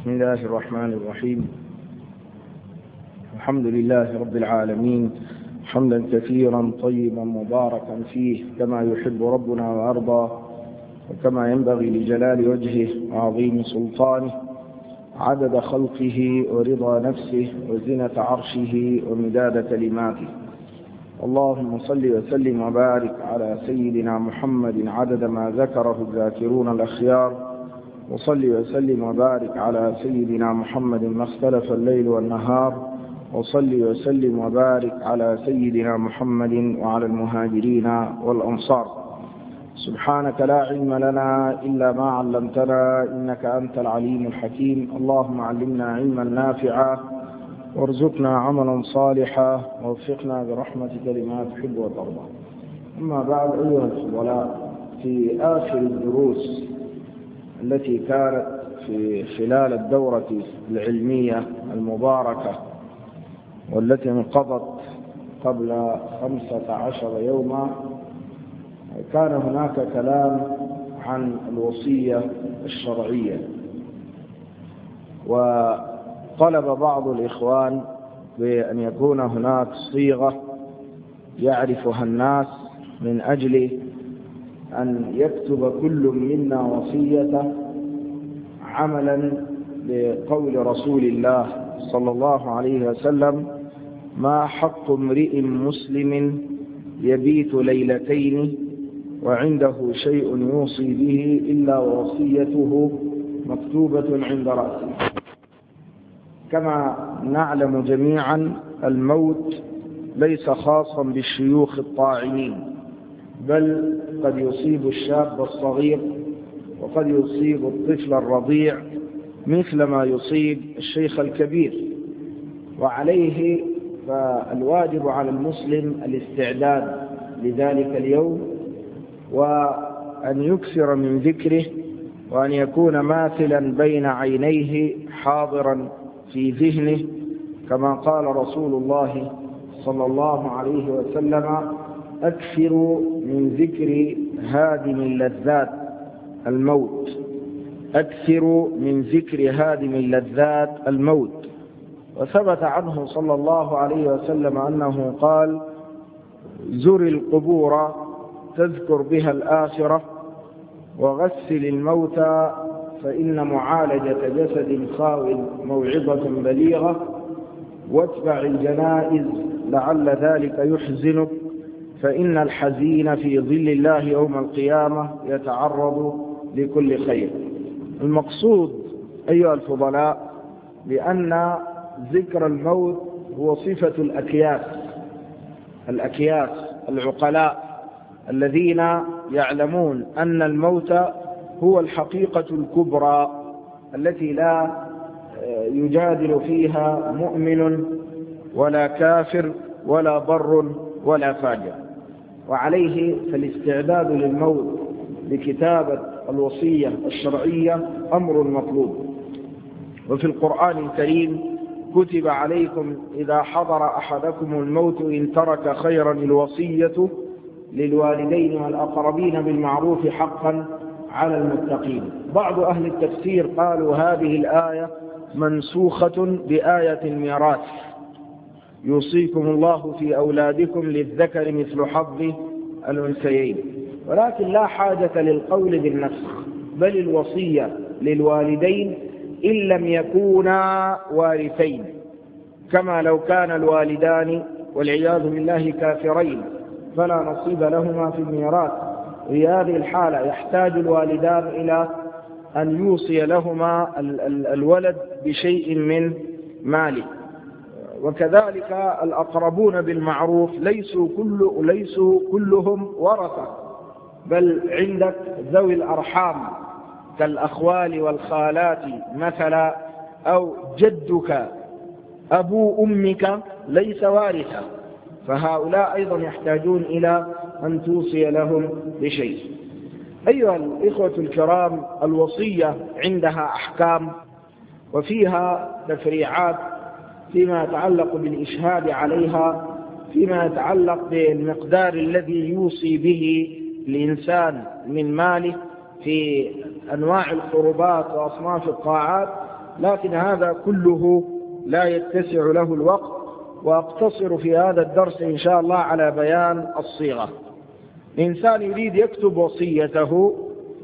بسم الله الرحمن الرحيم. الحمد لله رب العالمين، حمدا كثيرا طيبا مباركا فيه كما يحب ربنا وأرضى، وكما ينبغي لجلال وجهه وعظيم سلطانه، عدد خلقه ورضا نفسه وزنة عرشه ومداد كلماته. اللهم صل وسلم وبارك على سيدنا محمد عدد ما ذكره الذاكرون الأخيار، وصل وسلم وبارك على سيدنا محمد ما اختلف الليل والنهار، وصل وسلم وبارك على سيدنا محمد وعلى المهاجرين والأنصار. سبحانك لا علم لنا إلا ما علمتنا إنك أنت العليم الحكيم. اللهم علمنا علما نافعا وارزقنا عملا صالحا ووفقنا برحمتك لما تحب وترضى. أما بعد، أيها الفضلاء، في آخر الدروس التي كانت في خلال الدورة العلمية المباركة والتي انقضت قبل 15 يوما، كان هناك كلام عن الوصية الشرعية، وطلب بعض الإخوان بأن يكون هناك صيغة يعرفها الناس من أجل أن يكتب كل منا وصية عملا بقول رسول الله صلى الله عليه وسلم: ما حق امرئ مسلم يبيت ليلتين وعنده شيء يوصي به إلا ووصيته مكتوبة عند رأسه. كما نعلم جميعا، الموت ليس خاصا بالشيوخ الطاعنين، بل قد يصيب الشاب الصغير وقد يصيب الطفل الرضيع مثل ما يصيب الشيخ الكبير. وعليه فالواجب على المسلم الاستعداد لذلك اليوم، وأن يكثر من ذكره، وأن يكون ماثلا بين عينيه حاضرا في ذهنه، كما قال رسول الله صلى الله عليه وسلم: أكثروا من ذكر هادم اللذات الموت. أكثروا من ذكر هادم اللذات الموت. وثبت عنه صلى الله عليه وسلم أنه قال: زر القبور تذكر بها الآخرة، وغسل الموتى فإن معالجة جسد خاو موعظة بليغة، واتبع الجنائز لعل ذلك يحزنك، فإن الحزين في ظل الله يوم القيامة يتعرض لكل خير. المقصود أيها الفضلاء بأن ذكر الموت هو صفة الأكياس العقلاء الذين يعلمون أن الموت هو الحقيقة الكبرى التي لا يجادل فيها مؤمن ولا كافر ولا بر ولا فاجر. وعليه فالاستعداد للموت بكتابة الوصية الشرعية أمر مطلوب. وفي القرآن الكريم: كتب عليكم إذا حضر أحدكم الموت إن ترك خيرا الوصية للوالدين والأقربين بالمعروف حقا على المتقين. بعض أهل التفسير قالوا هذه الآية منسوخة بآية الميراث: يوصيكم الله في أولادكم للذكر مثل حظ الأنثيين. ولكن لا حاجة للقول بالنسخ، بل الوصية للوالدين إن لم يكونا وارثين، كما لو كان الوالدان والعياذ بالله كافرين فلا نصيب لهما في الميراث. في هذه الحالة يحتاج الوالدان إلى أن يوصي لهما الولد بشيء من ماله. وكذلك الأقربون بالمعروف ليسوا كلهم ورثة، بل عندك ذوي الأرحام كالأخوال والخالات مثلا، أو جدك أبو أمك ليس وارثا، فهؤلاء أيضا يحتاجون إلى أن توصي لهم بشيء. أيها الإخوة الكرام، الوصية عندها أحكام وفيها تفريعات فيما يتعلق بالإشهاد عليها، فيما يتعلق بالمقدار الذي يوصي به الإنسان من ماله في أنواع القربات وأصناف الطاعات، لكن هذا كله لا يتسع له الوقت، وأقتصر في هذا الدرس إن شاء الله على بيان الصيغة. الإنسان يريد يكتب وصيته،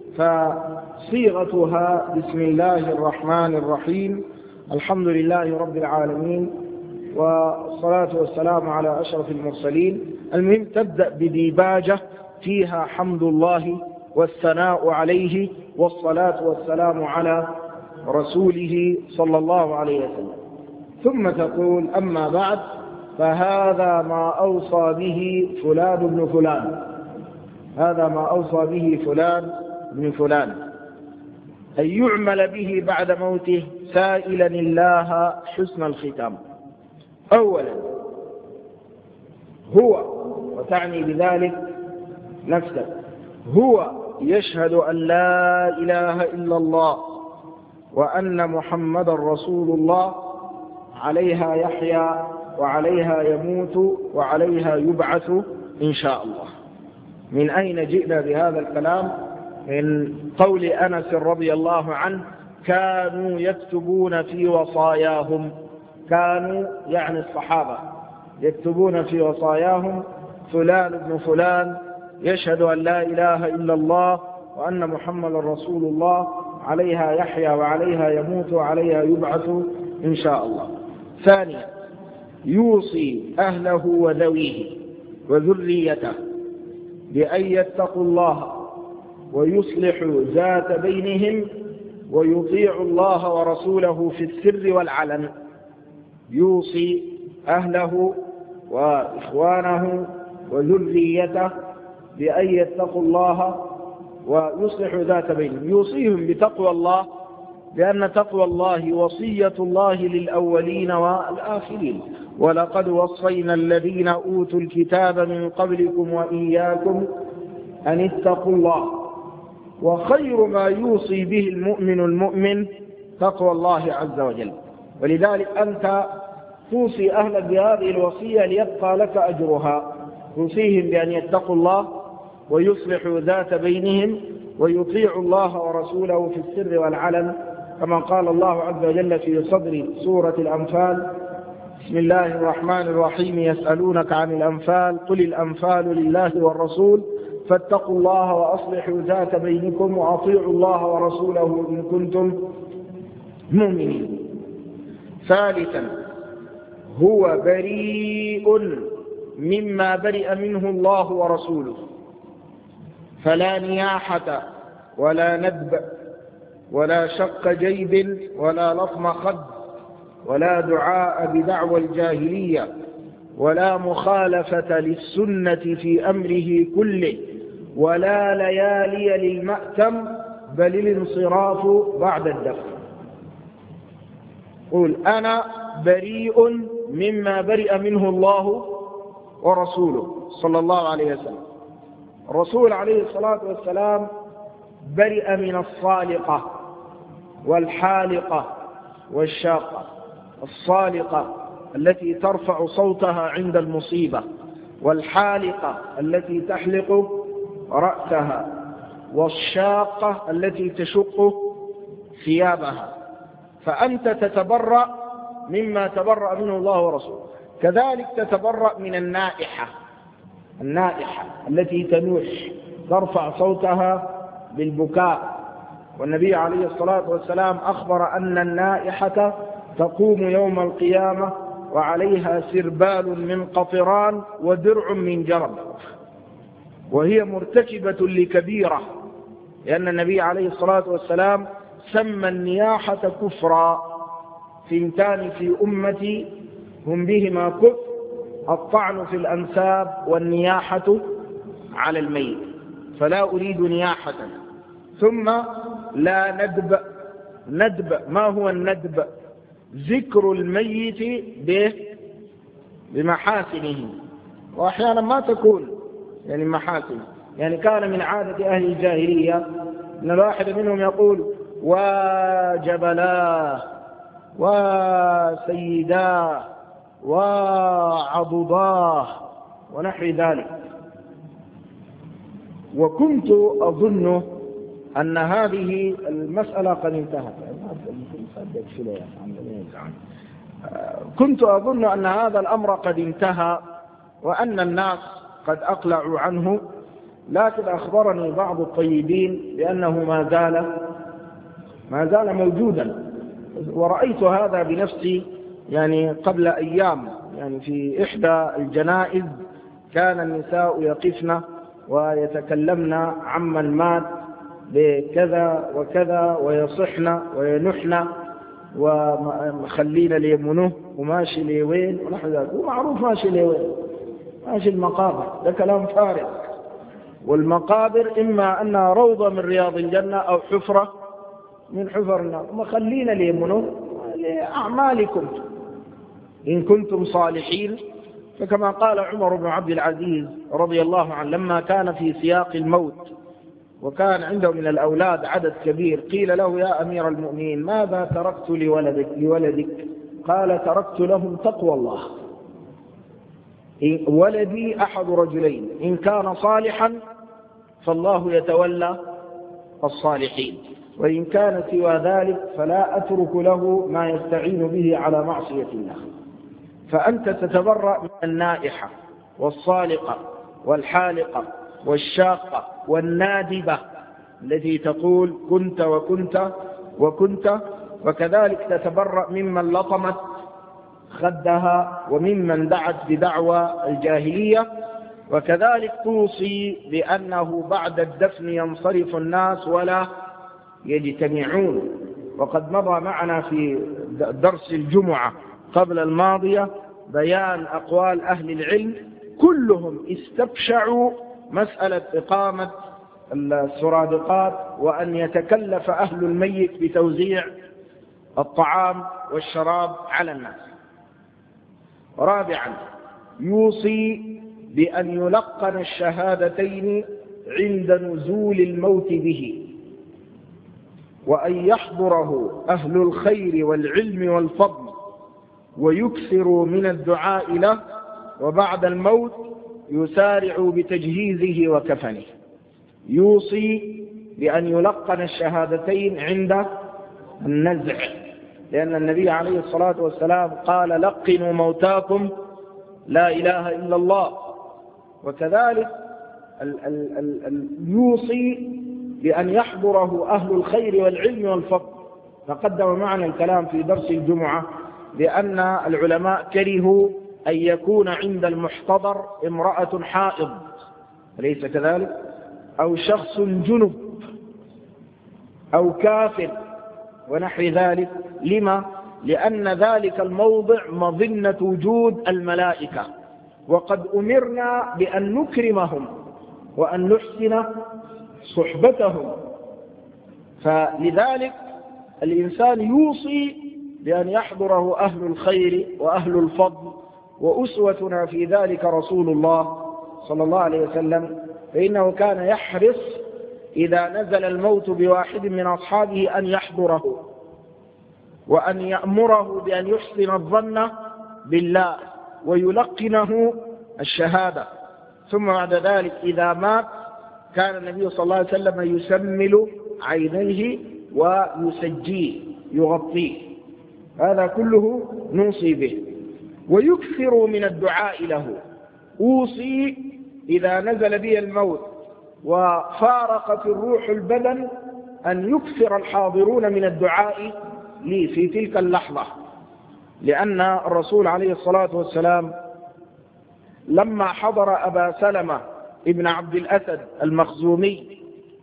فصيغتها بسم الله الرحمن الرحيم، الحمد لله رب العالمين، والصلاة والسلام على أشرف المرسلين. المهم تبدأ بديباجة فيها حمد الله والثناء عليه والصلاة والسلام على رسوله صلى الله عليه وسلم، ثم تقول أما بعد فهذا ما أوصى به فلان بن فلان، هذا ما أوصى به فلان بن فلان، أن يعمل به بعد موته سائلا الله حسن الختام. أولا هو، وتعني بذلك نفسك، هو يشهد أن لا إله إلا الله وأن محمد رسول الله، عليها يحيا وعليها يموت وعليها يبعث إن شاء الله. من أين جئنا بهذا الكلام؟ من قول أنس رضي الله عنه: كانوا يكتبون في وصاياهم، كانوا يعني الصحابة يكتبون في وصاياهم فلان ابن فلان يشهد أن لا إله إلا الله وأن محمد رسول الله، عليها يحيا وعليها يموت وعليها يبعث إن شاء الله. ثانيا يوصي أهله وذويه وذريته بأن يتقوا الله ويصلحوا ذات بينهم ويطيعوا الله ورسوله في السر والعلن. يوصي أهله وإخوانه وذريته بأن يتقوا الله ويصلحوا ذات بينهم، يوصيهم بتقوى الله، لأن تقوى الله وصية الله للأولين والآخرين: ولقد وصينا الذين أوتوا الكتاب من قبلكم وإياكم أن اتقوا الله. وخير ما يوصي به المؤمن تقوى الله عز وجل. ولذلك أنت توصي أهلك بهذه الوصية ليبقى لك أجرها، توصيهم بأن يتقوا الله ويصلحوا ذات بينهم ويطيعوا الله ورسوله في السر والعلن، كما قال الله عز وجل في صدر سورة الأنفال: بسم الله الرحمن الرحيم، يسألونك عن الأنفال قل الأنفال لله والرسول فاتقوا الله وأصلحوا ذات بينكم وأطيعوا الله ورسوله إن كنتم مؤمنين. ثالثا هو بريء مما برئ منه الله ورسوله، فلا نياحة ولا ندب ولا شق جيب ولا لطم خد ولا دعاء بدعوى الجاهلية ولا مخالفة للسنة في أمره كله ولا ليالي للمأتم، بل الانصراف بعد الدفن. قل أنا بريء مما برئ منه الله ورسوله صلى الله عليه وسلم. الرسول عليه الصلاة والسلام برئ من الصالقة والحالقة والشاقة. الصالقة التي ترفع صوتها عند المصيبة، والحالقة التي تحلق رأسها، والشاقة التي تشق ثيابها. فأنت تتبرأ مما تبرأ منه الله ورسوله. كذلك تتبرأ من النائحة التي تنوح ترفع صوتها بالبكاء. والنبي عليه الصلاة والسلام أخبر أن النائحة تقوم يوم القيامة وعليها سربال من قطران ودرع من جرب، وهي مرتكبة لكبيرة، لأن النبي عليه الصلاة والسلام سمى النياحة كفرا: ثنتان في أمتي هم بهما كفر، الطعن في الأنساب والنياحة على الميت. فلا أريد نياحة. ثم لا ندب. ندب، ما هو الندب؟ ذكر الميت بمحاسنه، وأحيانا ما تكون يعني محاسن. يعني كان من عادة أهل الجاهلية أن الواحد منهم يقول: وجبلاه وسيداه وعضداه ونحو ذلك. وكنت أظن أن هذه المسألة قد انتهت. كنت أظن أن هذا الأمر قد انتهى وأن الناس قد أقلعوا عنه، لكن أخبرني بعض الطيبين بأنه ما زال موجودا. ورأيت هذا بنفسي يعني قبل أيام، يعني في إحدى الجنائز كان النساء يقفن ويتكلمن عمن مات بكذا وكذا ويصحن وينحن وخلينا ليمنه وماشي ليوين ونحن ذلك. ومعروف ماشي ليوين، ماشي المقابر، ده كلام فارغ. والمقابر إما أنها روضة من رياض الجنة أو حفرة من حفر النار. وخلينا ليمنه لأعمالكم إن كنتم صالحين. فكما قال عمر بن عبد العزيز رضي الله عنه لما كان في سياق الموت وكان عنده من الأولاد عدد كبير، قيل له يا أمير المؤمنين ماذا تركت لولدك؟ قال تركت لهم تقوى الله. ولدي أحد رجلين، إن كان صالحا فالله يتولى الصالحين، وإن كان سوى ذلك فلا أترك له ما يستعين به على معصية الله. فأنت تتبرأ من النائحة والصالقة والحالقة والشاقة والنادبة التي تقول كنت وكنت وكنت، وكذلك تتبرأ ممن لطمت خدها وممن دعت بدعوى الجاهلية، وكذلك توصي بأنه بعد الدفن ينصرف الناس ولا يجتمعون. وقد مضى معنا في درس الجمعة قبل الماضية بيان أقوال أهل العلم كلهم استبشعوا مسألة إقامة السرادقات وأن يتكلف أهل الميت بتوزيع الطعام والشراب على الناس. رابعا يوصي بأن يلقن الشهادتين عند نزول الموت به، وأن يحضره أهل الخير والعلم والفضل ويكثروا من الدعاء له، وبعد الموت يسارعوا بتجهيزه وكفنه. يوصي بأن يلقن الشهادتين عند النزع، لأن النبي عليه الصلاة والسلام قال لقنوا موتاكم لا إله إلا الله. وكذلك يوصي بأن يحضره أهل الخير والعلم والفضل. تقدم معنا الكلام في درس الجمعة بأن العلماء كرهوا أن يكون عند المحتضر امرأة حائض، أليس كذلك؟ أو شخص جنب أو كافر ونحو ذلك. لما؟ لأن ذلك الموضع مظنة وجود الملائكة، وقد أمرنا بأن نكرمهم وأن نحسن صحبتهم. فلذلك الإنسان يوصي بأن يحضره أهل الخير وأهل الفضل، وأسوتنا في ذلك رسول الله صلى الله عليه وسلم، فإنه كان يحرص إذا نزل الموت بواحد من أصحابه أن يحضره وأن يأمره بأن يحسن الظن بالله ويلقنه الشهادة. ثم بعد ذلك إذا مات كان النبي صلى الله عليه وسلم يسمل عينيه ويسجيه يغطيه. هذا كله نوصي به. ويكثر من الدعاء له. أوصي إذا نزل بي الموت وفارقت الروح البدن أن يكثر الحاضرون من الدعاء لي في تلك اللحظة، لأن الرسول عليه الصلاة والسلام لما حضر أبا سلمة ابن عبد الأسد المخزومي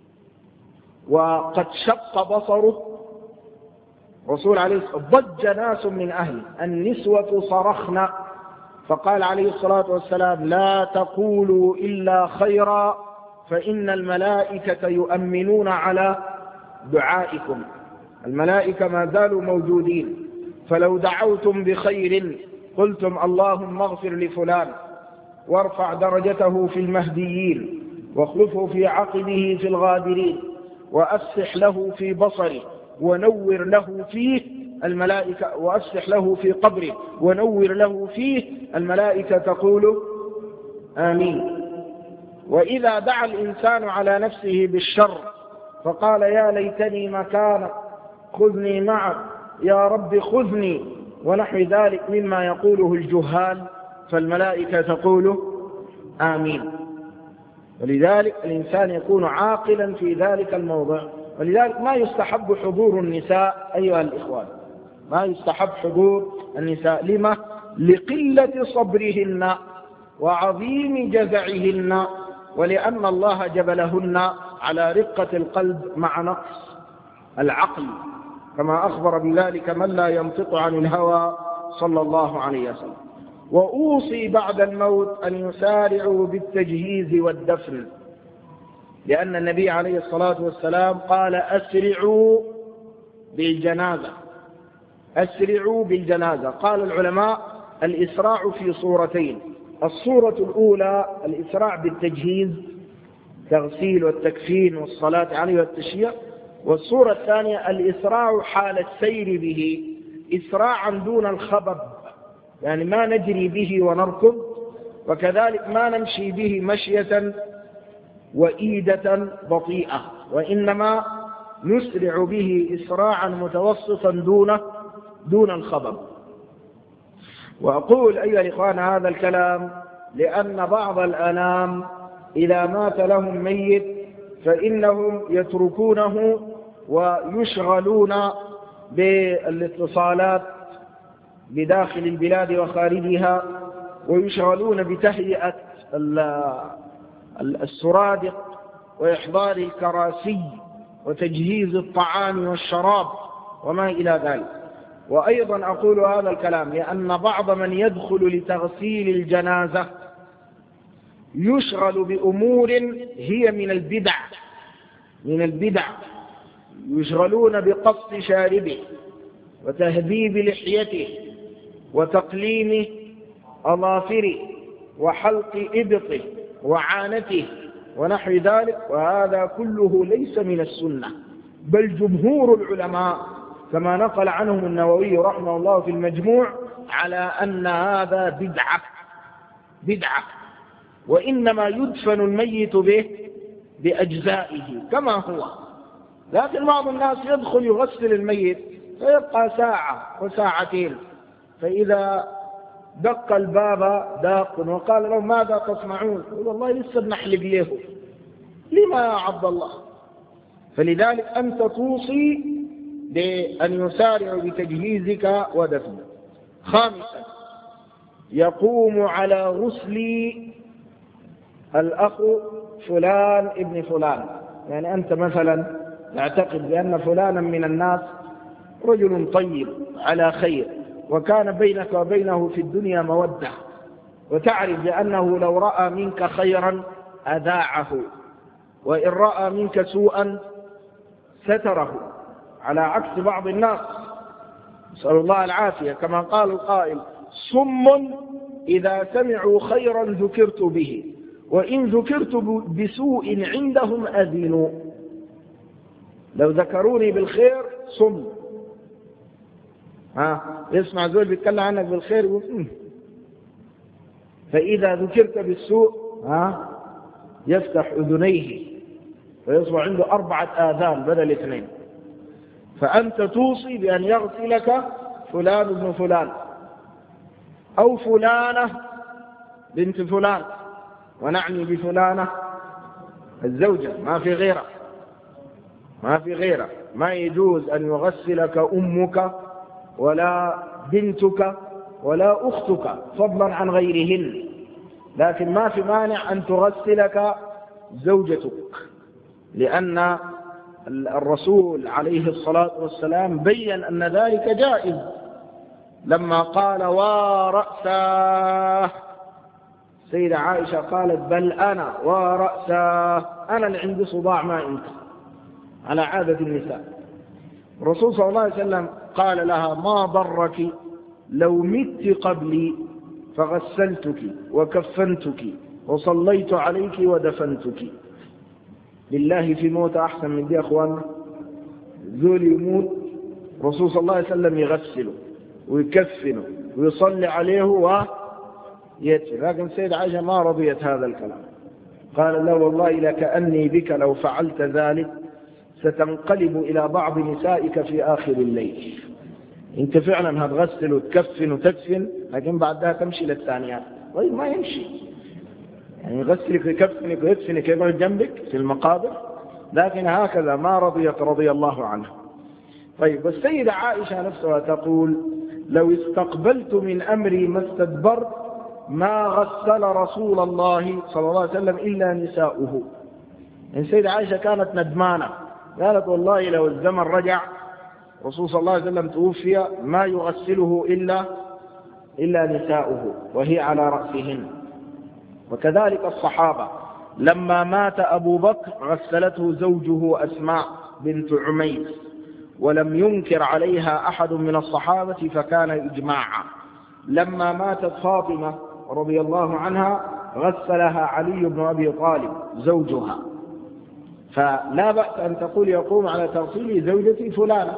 وقد شق بصره، رسول عليه الصلاة والسلام ضج ناس من أهل النسوة صرخن، فقال عليه الصلاة والسلام لا تقولوا إلا خيرا فإن الملائكة يؤمنون على دعائكم. الملائكة ما زالوا موجودين، فلو دعوتم بخير قلتم اللهم اغفر لفلان وارفع درجته في المهديين واخلفه في عقبه في الغابرين وأفسح له في بصره ونور له فيه الملائكة، وأفسح له في قبره ونور له فيه الملائكة تقول آمين. وإذا دعا الإنسان على نفسه بالشر فقال يا ليتني مكانك خذني معك يا رب خذني ونحو ذلك مما يقوله الجهال، فالملائكة تقول آمين. ولذلك الإنسان يكون عاقلا في ذلك الموضع. ولذلك ما يستحب حضور النساء أيها الإخوان، ما يستحب حضور النساء. لما؟ لقلة صبرهن وعظيم جزعهن، ولأن الله جبلهن على رقة القلب مع نقص العقل، كما أخبر بذلك من لا ينطق عن الهوى صلى الله عليه وسلم. وأوصي بعد الموت أن يسارعوا بالتجهيز والدفن، لأن النبي عليه الصلاة والسلام قال أسرعوا بالجنازة، أسرعوا بالجنازة. قال العلماء الإسراع في صورتين: الصورة الأولى الإسراع بالتجهيز، تغسيل والتكفين والصلاة عليه والتشييع، والصورة الثانية الإسراع حال السير به، إسراعا دون الخبب، يعني ما نجري به ونركض، وكذلك ما نمشي به مشية وإيدة بطيئة، وإنما نسرع به إسراعا متوسطا دون الخبب. وأقول أيها الإخوان هذا الكلام لأن بعض الأنام إذا مات لهم ميت فإنهم يتركونه ويشغلون بالاتصالات بداخل البلاد وخارجها، ويشغلون بتهيئة السرادق وإحضار الكراسي وتجهيز الطعام والشراب وما إلى ذلك. وأيضا أقول هذا الكلام لأن بعض من يدخل لتغسيل الجنازة يشغل بأمور هي من البدع، يشغلون بقص شاربه وتهذيب لحيته وتقليم أظافره وحلق إبطه وعانته ونحو ذلك، وهذا كله ليس من السنة. بل جمهور العلماء كما نقل عنهم النووي رحمه الله في المجموع على أن هذا بدعة، وإنما يدفن الميت به بأجزائه كما هو. لكن بعض الناس يدخل يغسل الميت فيبقى ساعة وساعتين، فإذا دق الباب داق وقال له ماذا تصنعون؟ يقول والله لسه بنحلق له. لما يا عبد الله؟ فلذلك أنت توصي بأن يسارع بتجهيزك ودفنك. خامسا، يقوم على غسل الأخ فلان ابن فلان. يعني أنت مثلا تعتقد بأن فلانا من الناس رجل طيب على خير، وكان بينك وبينه في الدنيا مودة، وتعرف بأنه لو رأى منك خيرا أذاعه، وإن رأى منك سوءا ستره، على عكس بعض الناس نسأل الله العافية، كما قال القائل: صم إذا سمعوا خيرا ذكرت به، وإن ذكرت بسوء عندهم أذنوا. لو ذكروني بالخير صم، يسمع زول بيتكلم عنك بالخير يقول فإذا ذكرت بالسوء يفتح أذنيه ويصبح عنده 4 آذان بدل 2. فأنت توصي بأن يغسلك فلان ابن فلان أو فلانة بنت فلان، ونعني بفلانة الزوجة، ما في غيرها. ما يجوز أن يغسلك أمك ولا بنتك ولا أختك فضلا عن غيرهن، لكن ما في مانع أن تغسلك زوجتك، لأن الرسول عليه الصلاة والسلام بيّن أن ذلك جائز لما قال: ورأساه. سيدة عائشة قالت: بل أنا ورأساه، أنا اللي عندي صداع ما أنت، على عادة النساء. الرسول صلى الله عليه وسلم قال لها: ما ضرك لو مت قبلي فغسلتك وكفنتك وصليت عليك ودفنتك. لله في موت أحسن من دي أخواننا. ذول يموت الرسول صلى الله عليه وسلم يغسله ويكفنه ويصلي عليه ويتر. لكن سيدة عائشة ما رضيت هذا الكلام، قال: لا والله لكأني بك لو فعلت ذلك ستنقلب إلى بعض نسائك في آخر الليل. أنت فعلا هتغسل وتكفن وتدفن، لكن بعدها تمشي للثانيات. طيب ما يمشي، يعني يغسلك ويكفنك ويدفنك يقعد جنبك في المقابر، لكن هكذا ما رضيت رضي الله عنها. طيب، والسيدة عائشة نفسها تقول: لو استقبلت من أمري ما استدبرت ما غسل رسول الله صلى الله عليه وسلم إلا نساؤه. السيدة عائشة كانت ندمانة، قالت: والله لو الزمن رجع رسول صلى الله عليه وسلم توفي ما يغسله إلا نساؤه وهي على رأسهن. وكذلك الصحابة، لما مات أبو بكر غسلته زوجه أسماء بنت عميس، ولم ينكر عليها أحد من الصحابة فكان إجماعا. لما ماتت فاطمة رضي الله عنها غسلها علي بن أبي طالب زوجها. فلا بأس أن تقول: يقوم على تغسيل زوجتي فلانة،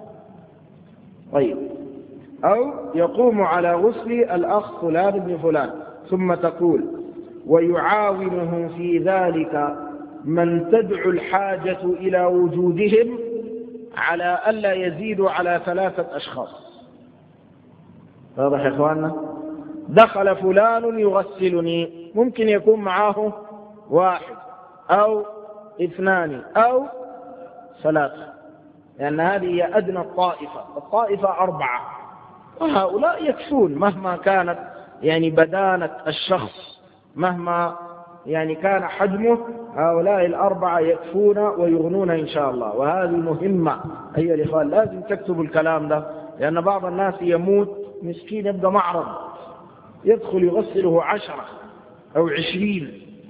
طيب، أو يقوم على غسل الأخ فلان بن فلان. ثم تقول: ويعاونه في ذلك من تدعو الحاجة إلى وجودهم على ألا يزيدوا على 3 أشخاص. واضح يا إخواننا؟ دخل فلان يغسلني، ممكن يكون معه 1 أو 2 أو 3، لأن هذه هي أدنى الطائفة 4، وهؤلاء يكفون مهما كانت يعني بدانة الشخص، مهما يعني كان حجمه، هؤلاء 4 يكفون ويغنون إن شاء الله. وهذه مهمة أيها الإخوان، لازم تكتبوا الكلام ده، لأن بعض الناس يموت مسكين يبقى معرض، يدخل يغسله 10 أو 20،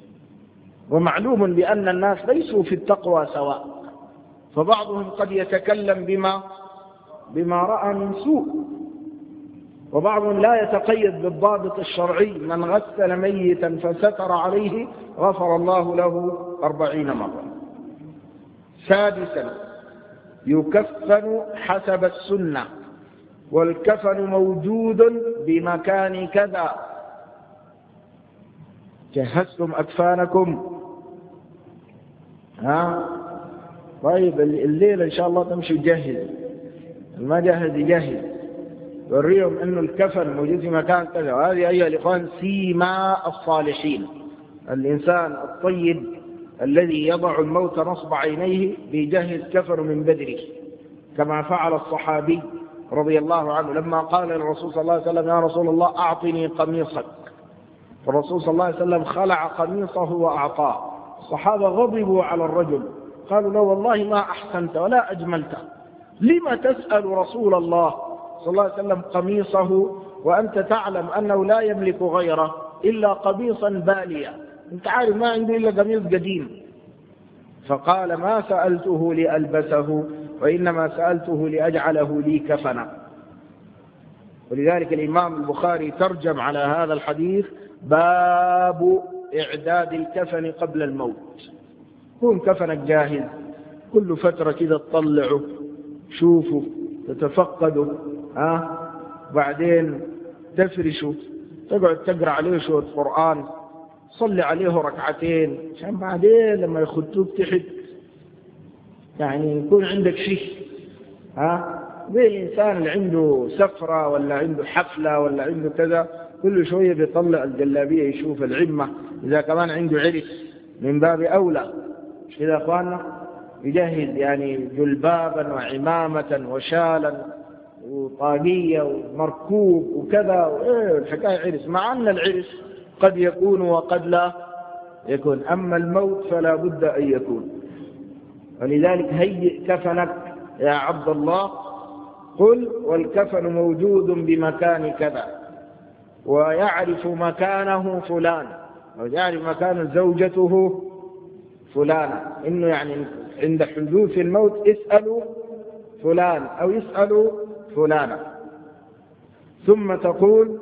ومعلوم بأن الناس ليسوا في التقوى سواء، فبعضهم قد يتكلم بما رأى من سوء، وبعضهم لا يتقيد بالضابط الشرعي: من غسل ميتا فستر عليه غفر الله له 40 مرة. 6، يكفن حسب السنة، والكفن موجود بمكان كذا. جهزتم أكفانكم؟ طيب، الليلة إن شاء الله تمشي جهز، ما جهز يجهز، وريهم أنه الكفن موجود في مكان كذا. وهذه أيها الإخوان سيما الصالحين، الإنسان الطيب الذي يضع الموت نصب عينيه بيجهز كفن من بدره، كما فعل الصحابي رضي الله عنه لما قال للرسول صلى الله عليه وسلم: يا رسول الله أعطني قميصك. فالرسول صلى الله عليه وسلم خلع قميصه وأعطاه. الصحابة غضبوا على الرجل، قالوا له: والله ما أحسنت ولا أجملت، لما تسأل رسول الله صلى الله عليه وسلم قميصه وأنت تعلم أنه لا يملك غيره إلا قميصا باليا، أنت عارف ما عنده إلا قميص قديم. فقال: ما سألته لألبسه، وإنما سألته لأجعله لي كفنا. ولذلك الإمام البخاري ترجم على هذا الحديث: باب إعداد الكفن قبل الموت. كون كفنك جاهز، كل فترة كذا تطلعه، شوفه، تتفقده، بعدين تفرشه، تقعد تقرأ عليه شوية قرآن، صلي عليه 2 ركعتين، عشان بعدين لما يخدوك تحت يعني يكون عندك شيء. زي الإنسان اللي عنده سفرة ولا عنده حفلة ولا عنده كذا، كل شوية بيطلع الجلابية يشوف العمة، إذا كمان عنده عرس من باب أولى، مش كذا أخواننا؟ يجهز يعني جلبابا وعمامة وشالا وطاقية ومركوب وكذا، الحكاية عرس، مع أن العرس قد يكون وقد لا يكون، أما الموت فلا بد أن يكون. ولذلك هيئ كفنك يا عبد الله، قل: والكفن موجود بمكان كذا، ويعرف مكانه فلان، ويعرف مكان زوجته فلانة، إنه يعني عند حدوث الموت اسألوا فلان أو يسألوا فلانة. ثم تقول: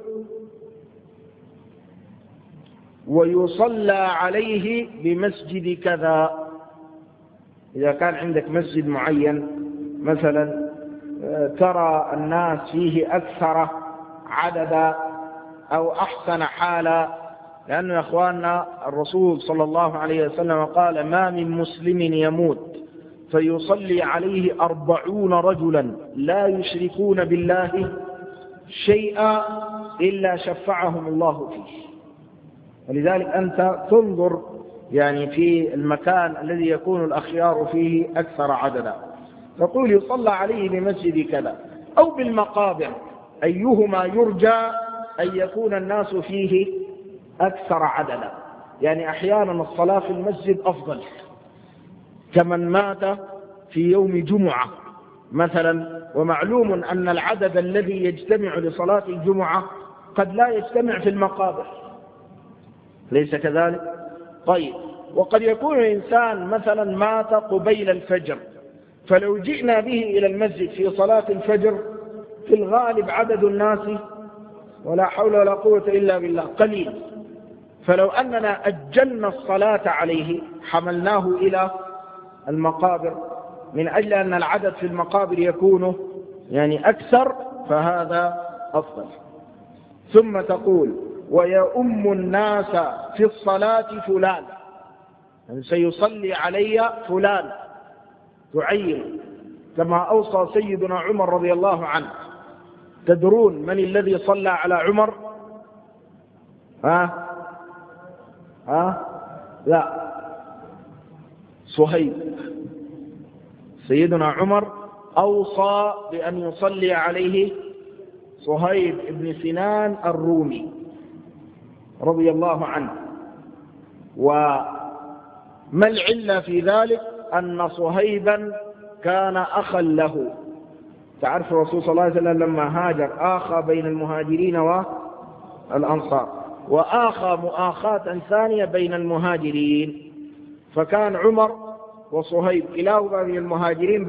ويصلى عليه بمسجد كذا. إذا كان عندك مسجد معين مثلا ترى الناس فيه أكثر عددا أو أحسن حالا، لأنه يا أخواننا الرسول صلى الله عليه وسلم قال: ما من مسلم يموت فيصلي عليه 40 رجلا لا يشركون بالله شيئا إلا شفعهم الله فيه. ولذلك أنت تنظر يعني في المكان الذي يكون الأخيار فيه أكثر عددا، تقول يصلى عليه بمسجد كذا أو بالمقابر، أيهما يرجى أن يكون الناس فيه أكثر عددا. يعني أحيانا الصلاة في المسجد أفضل، كمن مات في يوم جمعة مثلا، ومعلوم أن العدد الذي يجتمع لصلاة الجمعة قد لا يجتمع في المقابر، ليس كذلك؟ طيب، وقد يكون الإنسان مثلا مات قبيل الفجر، فلو جئنا به إلى المسجد في صلاة الفجر في الغالب عدد الناس ولا حول ولا قوة إلا بالله قليل، فلو أننا أجلنا الصلاة عليه حملناه إلى المقابر من أجل أن العدد في المقابر يكون يعني أكثر، فهذا أفضل. ثم تقول ويؤم الناس في الصلاة فلان، يعني سيصلي علي فلان، تعين كما أوصى سيدنا عمر رضي الله عنه. تدرون من الذي صلى على عمر؟ لا، صهيب. سيدنا عمر أوصى بأن يصلي عليه صهيب بن سنان الرومي رضي الله عنه. وما العلة في ذلك؟ أن صهيبا كان أخا له. تعرف الرسول صلى الله عليه وسلم لما هاجر آخى بين المهاجرين والأنصار، وآخى مؤاخاة ثانية بين المهاجرين، فكان عمر وصهيب كلاهما من المهاجرين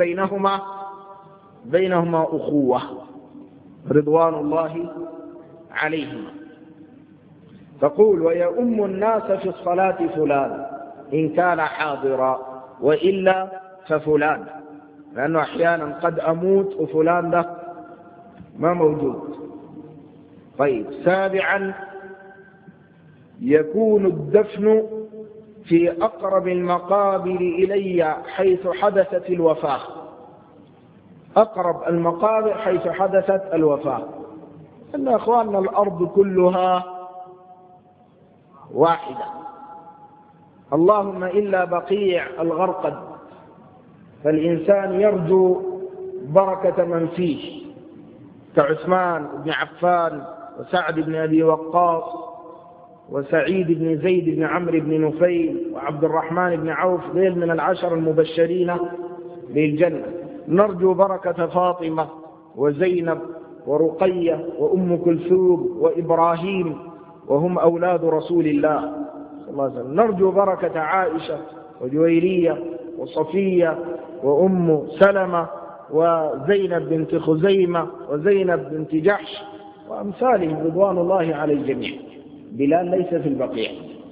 بينهما أخوة رضوان الله عليهما. تقول ويؤم الناس في الصلاة فلان إن كان حاضرا وإلا ففلان، لأنه أحيانا قد أموت وفلان ده ما موجود. طيب، سابعا يكون الدفن في أقرب المقابر إلي حيث حدثت الوفاة. أقرب المقابر حيث حدثت الوفاة، إن أخواننا الأرض كلها واحدة، اللهم إلا بقيع الغرقد، فالإنسان يرجو بركة من فيه كعثمان بن عفان وسعد بن أبي وقاص وسعيد بن زيد بن عمرو بن نفيل وعبد الرحمن بن عوف، ذيل من العشر المبشرين بالجنة. نرجو بركة فاطمة وزينب ورقية وأم كلثوم وإبراهيم، وهم أولاد رسول الله صلى الله عليه وسلم. نرجو بركة عائشة وجويرية وصفية وأم سلمة وزينب بنت خزيمة وزينب بنت جحش وأمثالهم رضوان الله على الجميع. بلال ليس في البقيع،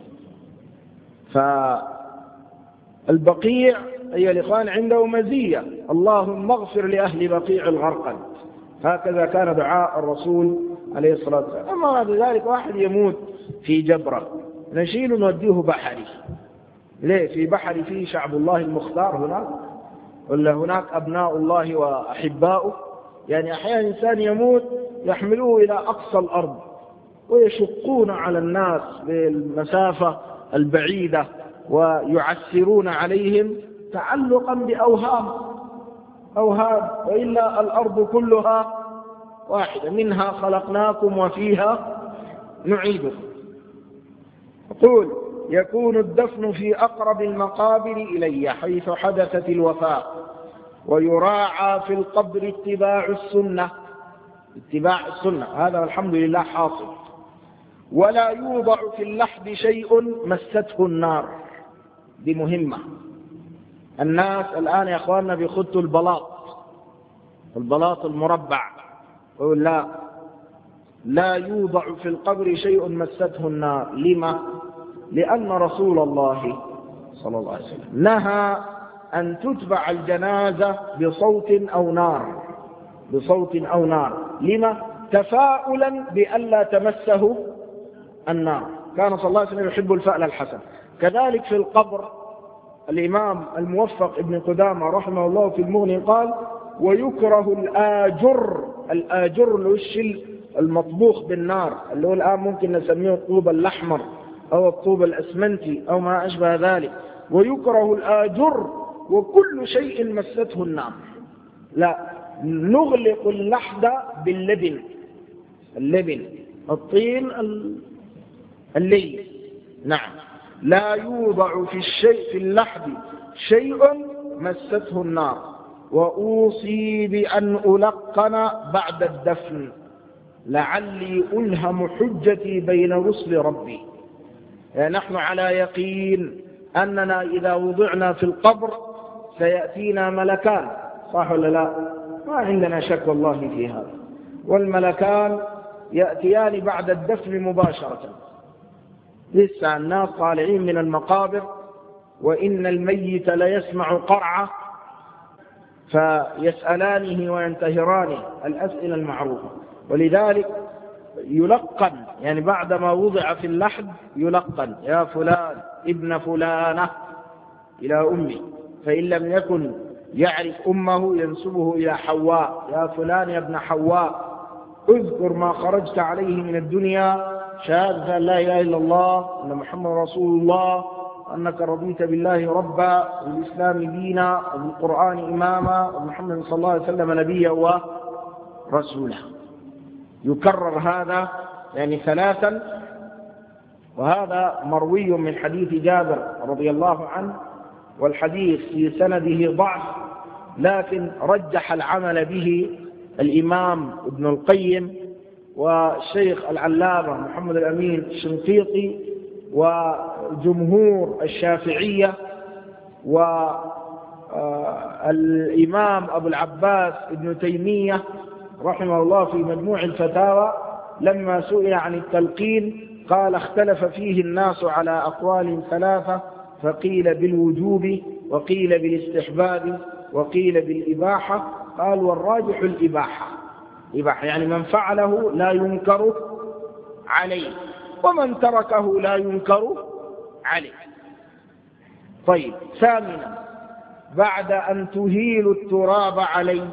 فالبقيع أيها الإخوان عنده مزية، اللهم اغفر لأهل بقيع الغرقد، هكذا كان دعاء الرسول عليه الصلاة والسلام. أما بعد ذلك واحد يموت في جبرة نشيل نوديه بحري، ليه؟ في بحري فيه شعب الله المختار هناك، ولا هناك أبناء الله وأحباؤه؟ يعني أحيانا إنسان يموت يحملوه إلى أقصى الأرض ويشقون على الناس بالمسافة البعيدة ويعسرون عليهم تعلقا بأوهام، وإلا الأرض كلها واحدة، منها خلقناكم وفيها نعيدكم. يقول يكون الدفن في أقرب المقابر إلي حيث حدثت الوفاة، ويراعى في القبر اتباع السنة، هذا والحمد لله حاصل. ولا يوضع في اللحد شيء مسته النار، دي مهمة. الناس الآن يا أخواننا بيخطوا البلاط المربع، يقول لا يوضع في القبر شيء مسته النار. لما؟ لأن رسول الله صلى الله عليه وسلم نهى أن تتبع الجنازة بصوت أو نار. لما؟ تفاؤلا بألا تمسه النار. كان صلى الله عليه وسلم يحب الفأل الحسن. كذلك في القبر الإمام الموفق ابن قدامة رحمه الله في المغني قال: ويكره الآجر. الآجر الوش المطبوخ بالنار، اللي هو الآن ممكن نسميه الطوب الأحمر أو الطوب الأسمنتي أو ما أشبه ذلك. ويكره الآجر وكل شيء مسته النار. لا، نغلق اللحد باللبن، اللبن الطين اللين. نعم، لا يوضع في اللحد شيء مسته النار. وأوصي بأن ألقن بعد الدفن لعلي ألهم حجتي بين رسل ربي. يعني نحن على يقين أننا إذا وضعنا في القبر سيأتينا ملكان، صح ولا لا؟ ما عندنا شك والله في هذا. والملكان يأتيان بعد الدفن مباشرة، لسه الناس طالعين من المقابر وإن الميت ليسمع قرعة فيسألانه وينتهرانه الأسئلة المعروفة. ولذلك يلقن، يعني بعدما وضع في اللحد يلقن: يا فلان ابن فلانة إلى أمي، فإن لم يكن يعرف أمه ينسبه إلى حواء: يا فلان يا ابن حواء، اذكر ما خرجت عليه من الدنيا، شهادة لا إله إلا الله أن محمد رسول الله، أنك رضيت بالله ربا والإسلام دينا وبالقرآن إماما ومحمد صلى الله عليه وسلم نبيا ورسولا. يكرر هذا يعني 3، وهذا مروي من حديث جابر رضي الله عنه، والحديث في سنده ضعف، لكن رجح العمل به الإمام ابن القيم والشيخ العلامة محمد الأمين الشنقيطي وجمهور الشافعية والإمام أبو العباس ابن تيمية رحمه الله في مجموع الفتاوى لما سئل عن التلقين قال: اختلف فيه الناس على أقوال 3، فقيل بالوجوب وقيل بالاستحباب وقيل بالإباحة. قال: والراجح الإباحة. يعني من فعله لا ينكر عليه، ومن تركه لا ينكر عليه. طيب، 8، بعد أن تهيل التراب عليه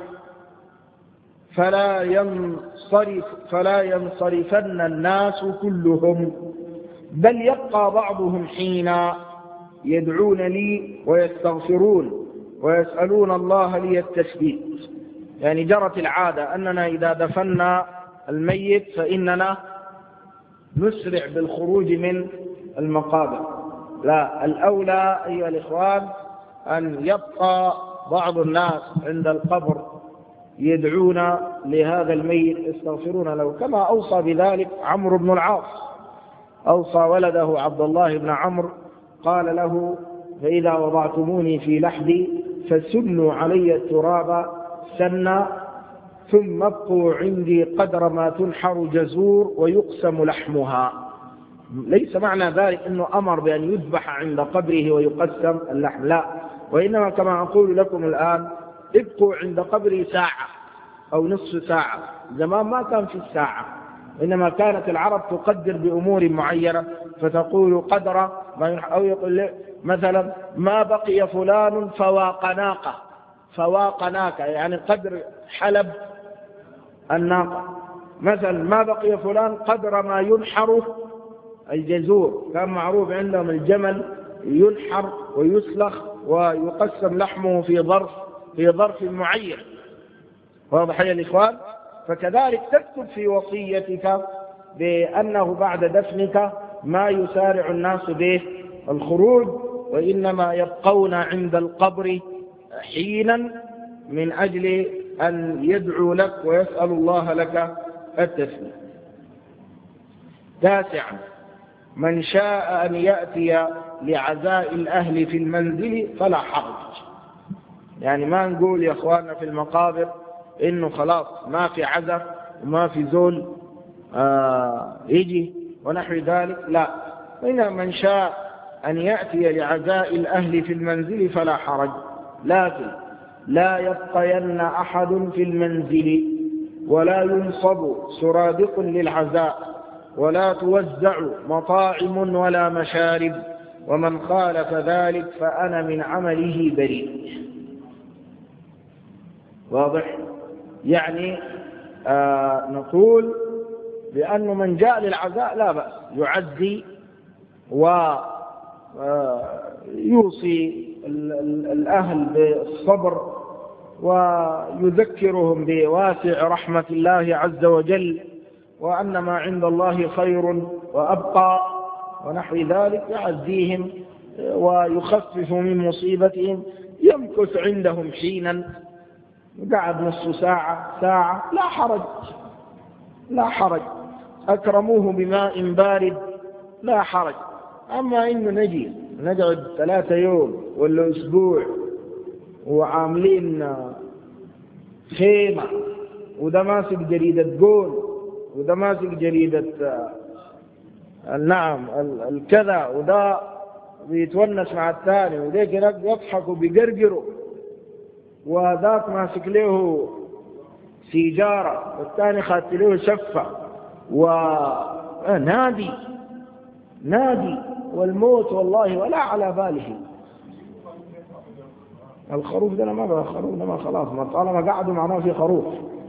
فلا ينصرفن الناس كلهم، بل يبقى بعضهم حين يدعون لي ويستغفرون ويسألون الله لي التثبيت. يعني جرت العادة أننا إذا دفنا الميت فإننا نسرع بالخروج من المقابر. لا، الأولى أيها الإخوان أن يبقى بعض الناس عند القبر يدعون لهذا الميت يستغفرون له، كما أوصى بذلك عمرو بن العاص. أوصى ولده عبد الله بن عمرو قال له: فإذا وضعتموني في لحدي فسنوا علي التراب سنا، ثم ابقوا عندي قدر ما تنحر جزور ويقسم لحمها. ليس معنى ذلك أنه أمر بأن يذبح عند قبره ويقسم اللحم، لا، وإنما كما أقول لكم الآن: ابقوا عند قبري ساعة أو نصف ساعة. زمان ما كان في الساعة، إنما كانت العرب تقدر بأمور معينة، فتقول قدر ما، أو يقول مثلا: ما بقي فلان فواق ناقة. فواق ناقة يعني قدر حلب الناقة. مثلا: ما بقي فلان قدر ما ينحر الجزور. كان معروف عندهم الجمل ينحر ويسلخ ويقسم لحمه في ظرف معين. واضح يا الإخوان؟ فكذلك تكتب في وصيتك بأنه بعد دفنك ما يسارع الناس به الخروج، وإنما يبقون عند القبر حينا من أجل أن يدعو لك ويسأل الله لك التثبيت. 9، من شاء أن يأتي لعزاء الأهل في المنزل فلا حرج. يعني ما نقول يا أخواننا في المقابر إنه خلاص ما في عزاء وما في زول يجي ونحو ذلك، لا، إن من شاء أن يأتي لعزاء الأهل في المنزل فلا حرج، لكن لا يبقين أحد في المنزل، ولا ينصب سرادق للعزاء، ولا توزع مطاعم ولا مشارب، ومن خالف ذلك فأنا من عمله بريء. واضح؟ يعني نقول بأن من جاء للعزاء لا بأس، يعزي ويوصي الأهل بالصبر ويذكرهم بواسع رحمة الله عز وجل، وأن ما عند الله خير وأبقى ونحو ذلك، يعزيهم ويخفف من مصيبتهم، يمكث عندهم حينا، قعد نصف ساعة لا حرج، أكرموه بماء بارد لا حرج. أما إنه نجي نقعد 3 يوم ولا أسبوع وعاملين خيمة، وده ماسك جريدة جول، وده ماسك جريدة نعم الكذا، وده بيتونس مع الثاني، وذيك يضحك وبيقرقروا، وذاك ماسك له سيجارة، والثاني خدت له شفة، ونادي والموت والله ولا على باله. الخروف ده ما بقى خروف، ده ما خلاص، ما طالما قعدوا معناه في خروف.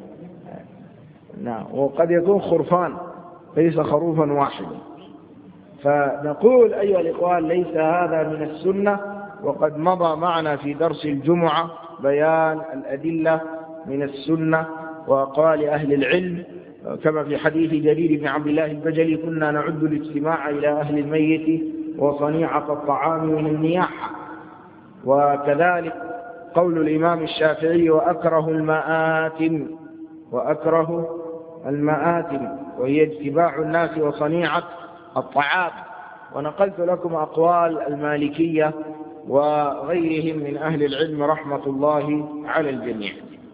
نعم، وقد يكون خرفان ليس خروفا واحدا. فنقول أيها الإخوان ليس هذا من السنة، وقد مضى معنا في درس الجمعة بيان الأدلة من السنة وأقوال أهل العلم، كما في حديث جرير بن عبد الله البجلي: كنا نعد الاجتماع إلى أهل الميت وصنيعة الطعام من النياحة. وكذلك قول الإمام الشافعي: وأكره المآتم، وهي اجتماع الناس وصنيعة الطعام. ونقلت لكم أقوال المالكية وغيرهم من أهل العلم رحمة الله على الجميع.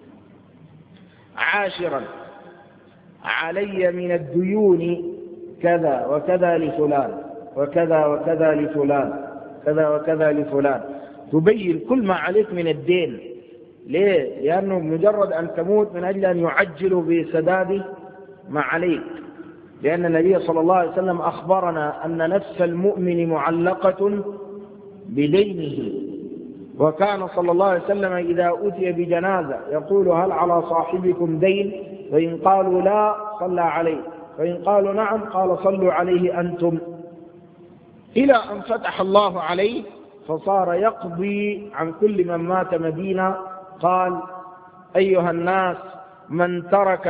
10: علي من الديون كذا وكذا لفلان، وكذا وكذا لفلان، كذا وكذا لفلان. تبين كل ما عليك من الدين. ليه؟ لأنه مجرد أن تموت من أجل أن يعجلوا بسداد ما عليك، لأن النبي صلى الله عليه وسلم أخبرنا أن نفس المؤمن معلقة بدينه. وكان صلى الله عليه وسلم إذا أتي بجنازة يقول: هل على صاحبكم دين؟ فإن قالوا لا صلى عليه، فإن قالوا نعم قال: صلوا عليه أنتم، إلى أن فتح الله عليه فصار يقضي عن كل من مات مدينة. قال: أيها الناس، من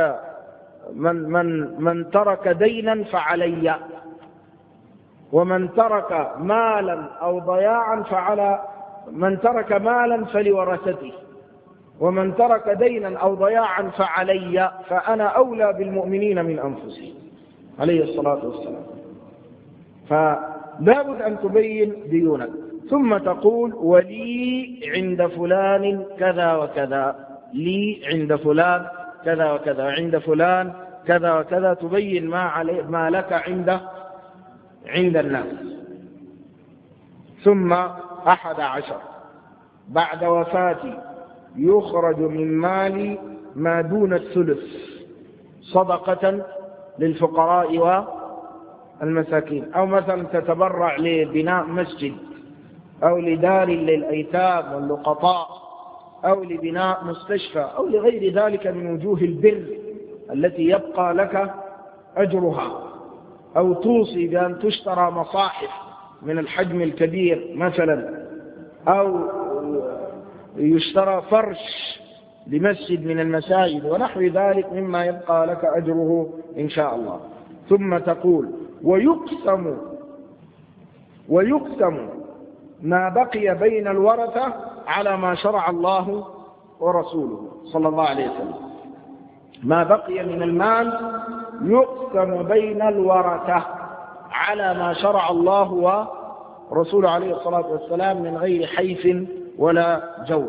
ترك دينا فعلي، ومن ترك مالا أو ضياعا من ترك مالا فلورثته، ومن ترك دينا أو ضياعا فعلي، فأنا أولى بالمؤمنين من أنفسهم، عليه الصلاة والسلام. فلابد أن تبين ديونك، ثم تقول: ولي عند فلان كذا وكذا، لي عند فلان كذا وكذا، عند فلان كذا وكذا. تبين ما لك عند الناس. ثم 11: بعد وفاتي يخرج من مالي ما دون الثلث صدقة للفقراء والمساكين، أو مثلا تتبرع لبناء مسجد، أو لدار للأيتام واللقطاء، أو لبناء مستشفى، أو لغير ذلك من وجوه البر التي يبقى لك أجرها، أو توصي بأن تشترى مصاحف من الحجم الكبير مثلا، أو يشترى فرش لمسجد من المساجد ونحو ذلك مما يبقى لك أجره إن شاء الله. ثم تقول: ويقسم ما بقي بين الورثة على ما شرع الله ورسوله صلى الله عليه وسلم. ما بقي من المال يقسم بين الورثة على ما شرع الله ورسوله عليه الصلاة والسلام من غير حيف ولا جور.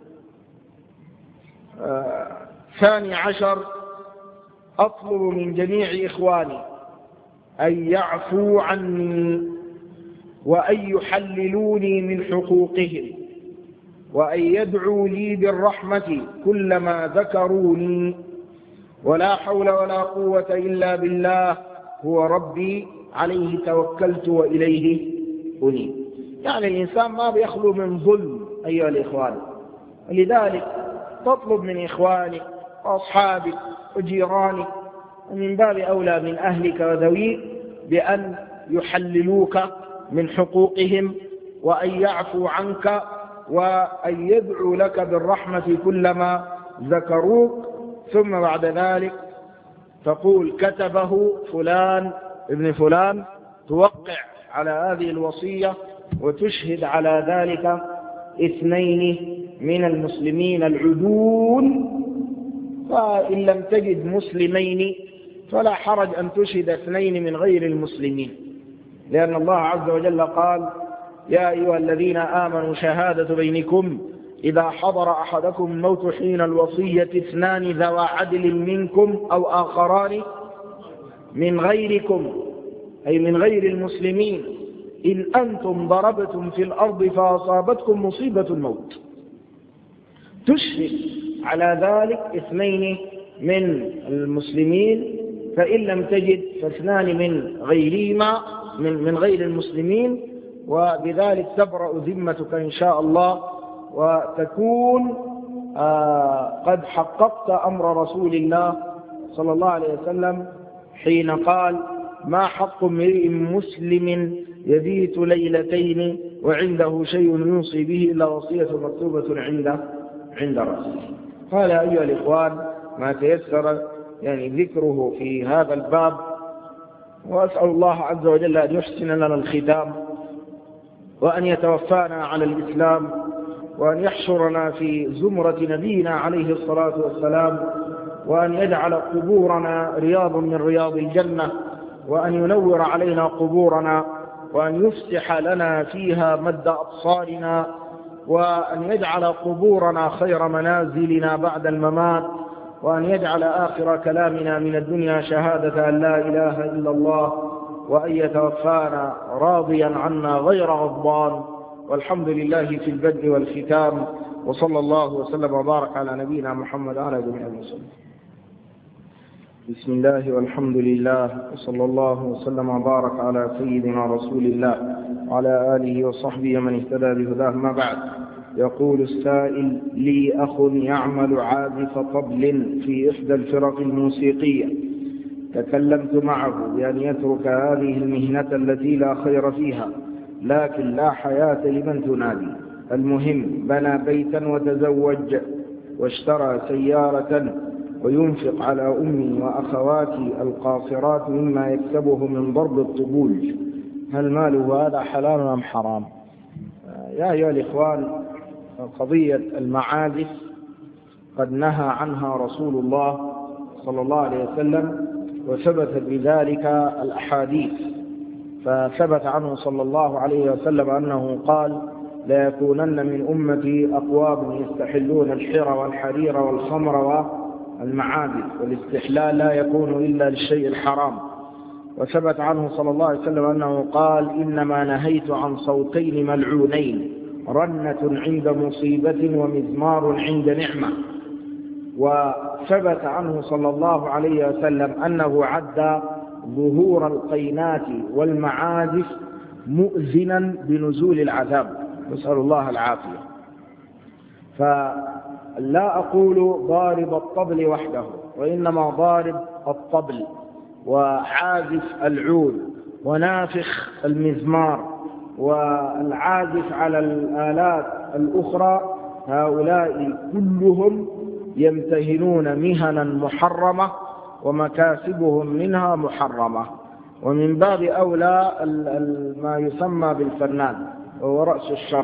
12: أطلب من جميع إخواني أن يعفوا عني، وأن يحللوني من حقوقهم، وأن يدعوا لي بالرحمة كلما ذكروني، ولا حول ولا قوة إلا بالله، هو ربي عليه توكلت وإليه أنيب. يعني الإنسان ما بيخلو من ظلم أيها الإخوان. لذلك تطلب من إخوانك وأصحابك وجيرانك ومن باب أولى من أهلك وذويك بأن يحللوك من حقوقهم، وأن يعفوا عنك، وأن يدعوا لك بالرحمة كلما ذكروك. ثم بعد ذلك تقول كتبه فلان ابن فلان، توقع على هذه الوصية وتشهد على ذلك 2 من المسلمين العدول. فإن لم تجد مسلمين فلا حرج أن تشهد 2 من غير المسلمين، لأن الله عز وجل قال: يا أيها الذين آمنوا شهادة بينكم إذا حضر أحدكم الموت حين الوصية 2 ذوى عدل منكم أو آخران من غيركم، أي من غير المسلمين، إن أنتم ضربتم في الأرض فأصابتكم مصيبة الموت. تشهد على ذلك 2 من المسلمين، فإن لم تجد ف2 من غيرهما من غير المسلمين، وبذلك تبرأ ذمتك إن شاء الله، وتكون قد حققت أمر رسول الله صلى الله عليه وسلم حين قال: ما حق امرئ مسلم يبيت ليلتين وعنده شيء يوصي به إلا وصية مكتوبة عند رأسه. قال أيها الإخوان ما تيسر يعني ذكره في هذا الباب، وأسأل الله عز وجل أن يحسن لنا الختام، وأن يتوفانا على الإسلام، وأن يحشرنا في زمرة نبينا عليه الصلاة والسلام، وأن يجعل قبورنا رياض من رياض الجنة، وأن ينور علينا قبورنا، وأن يفسح لنا فيها مد أبصارنا، وأن يجعل قبورنا خير منازلنا بعد الممات، وأن يجعل آخر كلامنا من الدنيا شهادة أن لا إله إلا الله، وأن يتوفانا راضيا عنا غير غضبان. والحمد لله في البدء والختام، وصلى الله وسلم وبارك على نبينا محمد وعلى جميع المسلمين. بسم الله والحمد لله، وصلى الله وسلم وبارك على سيدنا رسول الله وعلى آله وصحبه من اهتدى بهداه. ما بعد. يقول السائل: لي أخ يعمل عازف طبل في إحدى الفرق الموسيقية، تكلمت معه بأن يترك هذه المهنة التي لا خير فيها، لكن لا حياة لمن تنادي. المهم بنى بيتا وتزوج واشترى سيارة، وينفق على أمي وأخواتي القاصرات مما يكسبه من ضرب الطبول. هل ماله هذا حلال أم حرام؟ يا أيها الإخوان، قضية المعازف قد نهى عنها رسول الله صلى الله عليه وسلم، وثبتت بذلك الأحاديث. فثبت عنه صلى الله عليه وسلم أنه قال: لا يكونن من أمتي أقوام يستحلون الحر والحرير والخمر والمعازف، والاستحلال لا يكون إلا للشيء الحرام. وثبت عنه صلى الله عليه وسلم أنه قال: إنما نهيت عن صوتين ملعونين، رنة عند مصيبة ومزمار عند نعمة. وثبت عنه صلى الله عليه وسلم أنه عد ظهور القينات والمعازف مؤذنا بنزول العذاب، نسأل الله العافية. فلا أقول ضارب الطبل وحده، وإنما ضارب الطبل وعازف العود ونافخ المزمار والعازف على الآلات الأخرى، هؤلاء كلهم يمتهنون مهنا محرمة ومكاسبهم منها محرمة. ومن باب أولى ما يسمى بالفنان، وهو رأس الشر،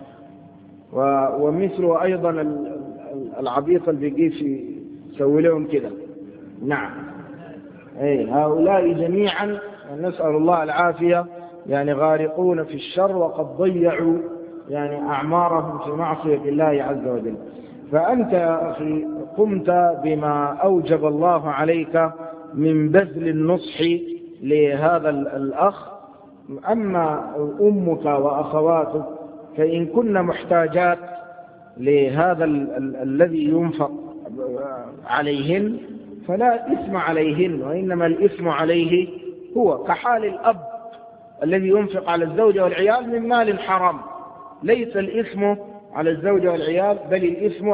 ومثل أيضا العبيط اللي بيجي يسوي لهم كده. نعم، هؤلاء جميعا نسأل الله العافية، يعني غارقون في الشر، وقد ضيعوا يعني أعمارهم في معصية الله عز وجل. فأنت يا أخي قمت بما أوجب الله عليك من بذل النصح لهذا الأخ. أما أمك وأخواتك فإن كن محتاجات لهذا الذي ينفق عليهن فلا إثم عليهن، وإنما الإثم عليه هو كحال الأب الذي ينفق على الزوجة والعيال من مال حرام. ليس الإثم على الزوجة والعيال، بل الإثم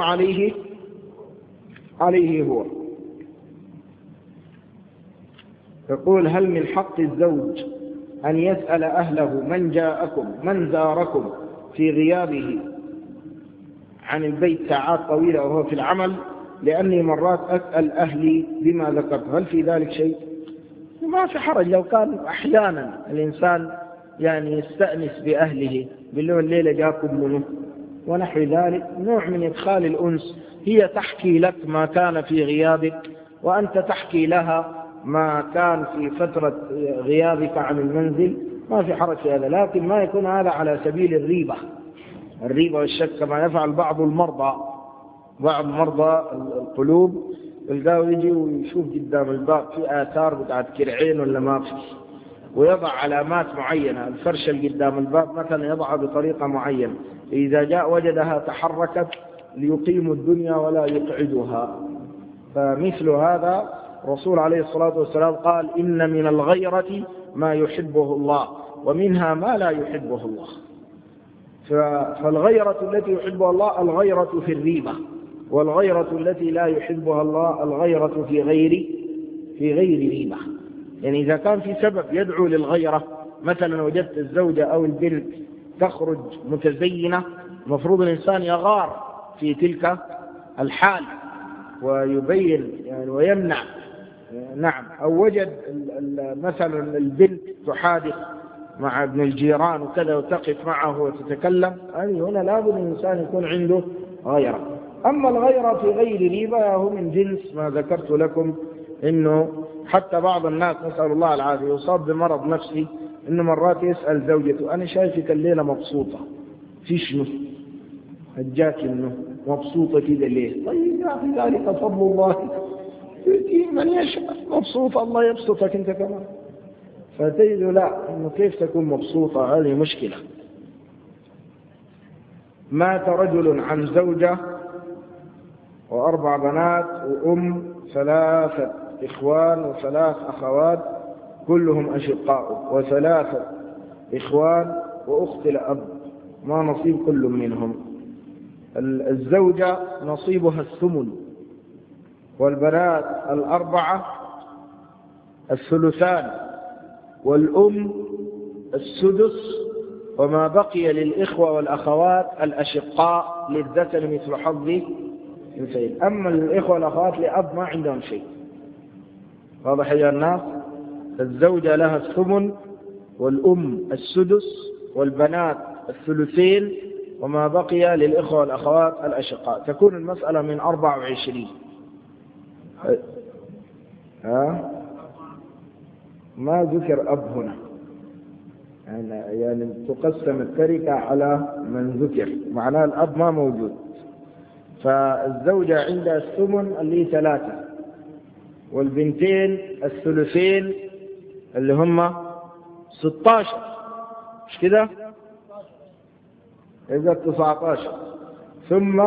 عليه هو. يقول: هل من حق الزوج أن يسأل أهله من جاءكم من زاركم في غيابه عن البيت ساعات طويلة وهو في العمل؟ لأني مرات أسأل أهلي بما ذكرت، هل في ذلك شيء؟ ما في حرج لو كان أحيانا الإنسان يعني يستأنس بأهله، بالله الليلة جاكم منه ونحو ذلك، نوع من إدخال الأنس. هي تحكي لك ما كان في غيابك، وأنت تحكي لها ما كان في فترة غيابك عن المنزل، ما في حرج في هذا. لكن ما يكون هذا على سبيل الريبة والشك كما يفعل بعض مرضى القلوب. القاو يجي ويشوف قدام الباب في آثار بتاعت كرعين ولا ما في، ويضع علامات معينة. الفرشة اللي قدام الباب مثلا يضعها بطريقة معينة، إذا جاء وجدها تحركت ليقيم الدنيا ولا يقعدها. فمثل هذا الرسول عليه الصلاة والسلام قال: إن من الغيرة ما يحبه الله ومنها ما لا يحبه الله. فالغيرة التي يحبها الله الغيرة في الريبة، والغيرة التي لا يحبها الله الغيرة في غير ريبة. يعني إذا كان في سبب يدعو للغيرة، مثلا وجدت الزوجة أو البنت تخرج متزينة، المفروض الإنسان يغار في تلك الحال ويبين يعني ويمنع. نعم. أو وجد مثلا البنت تحادث مع ابن الجيران وكذا وتقف معه وتتكلم، هنا لابد الإنسان يكون عنده غيرة. أما الغيرة في غير ريبة هو من جنس ما ذكرت لكم، إنه حتى بعض الناس نسأل الله العافية يصاب بمرض نفسي، إنه مرات يسأل زوجته: أنا شايفك الليلة مبسوطة، في شنو؟ هجاك إنه مبسوطة كده ليه؟ طيب يا أخي ذلك فضل الله يؤتيه من يشاء. مبسوطة، الله يبسطك أنت كمان. فتجد لا، إنه كيف تكون مبسوطة؟ هذه مشكلة. مات رجل عن زوجة و4 بنات وأم 3 إخوان و3 أخوات كلهم أشقاء، و3 إخوان وأخت لأب، ما نصيب كل منهم؟ الزوجة نصيبها 8، والبنات 4 الثلثان، والأم 6، وما بقي للإخوة والأخوات الأشقاء للذكر مثل حظ الأنثيين. أما الإخوة والأخوات لأب ما عندهم شيء. واضح يا الناس؟ الزوجة لها 8، والأم 6، والبنات 2، وما بقي للإخوة والأخوات الأشقاء. تكون المسألة من 24. ما ذكر أب هنا، يعني تقسم التركة على من ذكر، معناه الأب ما موجود. فالزوجة عندها 8 اللي 3، والبنتين 3 اللي هم 16، مش كده؟ إذا 19. ثم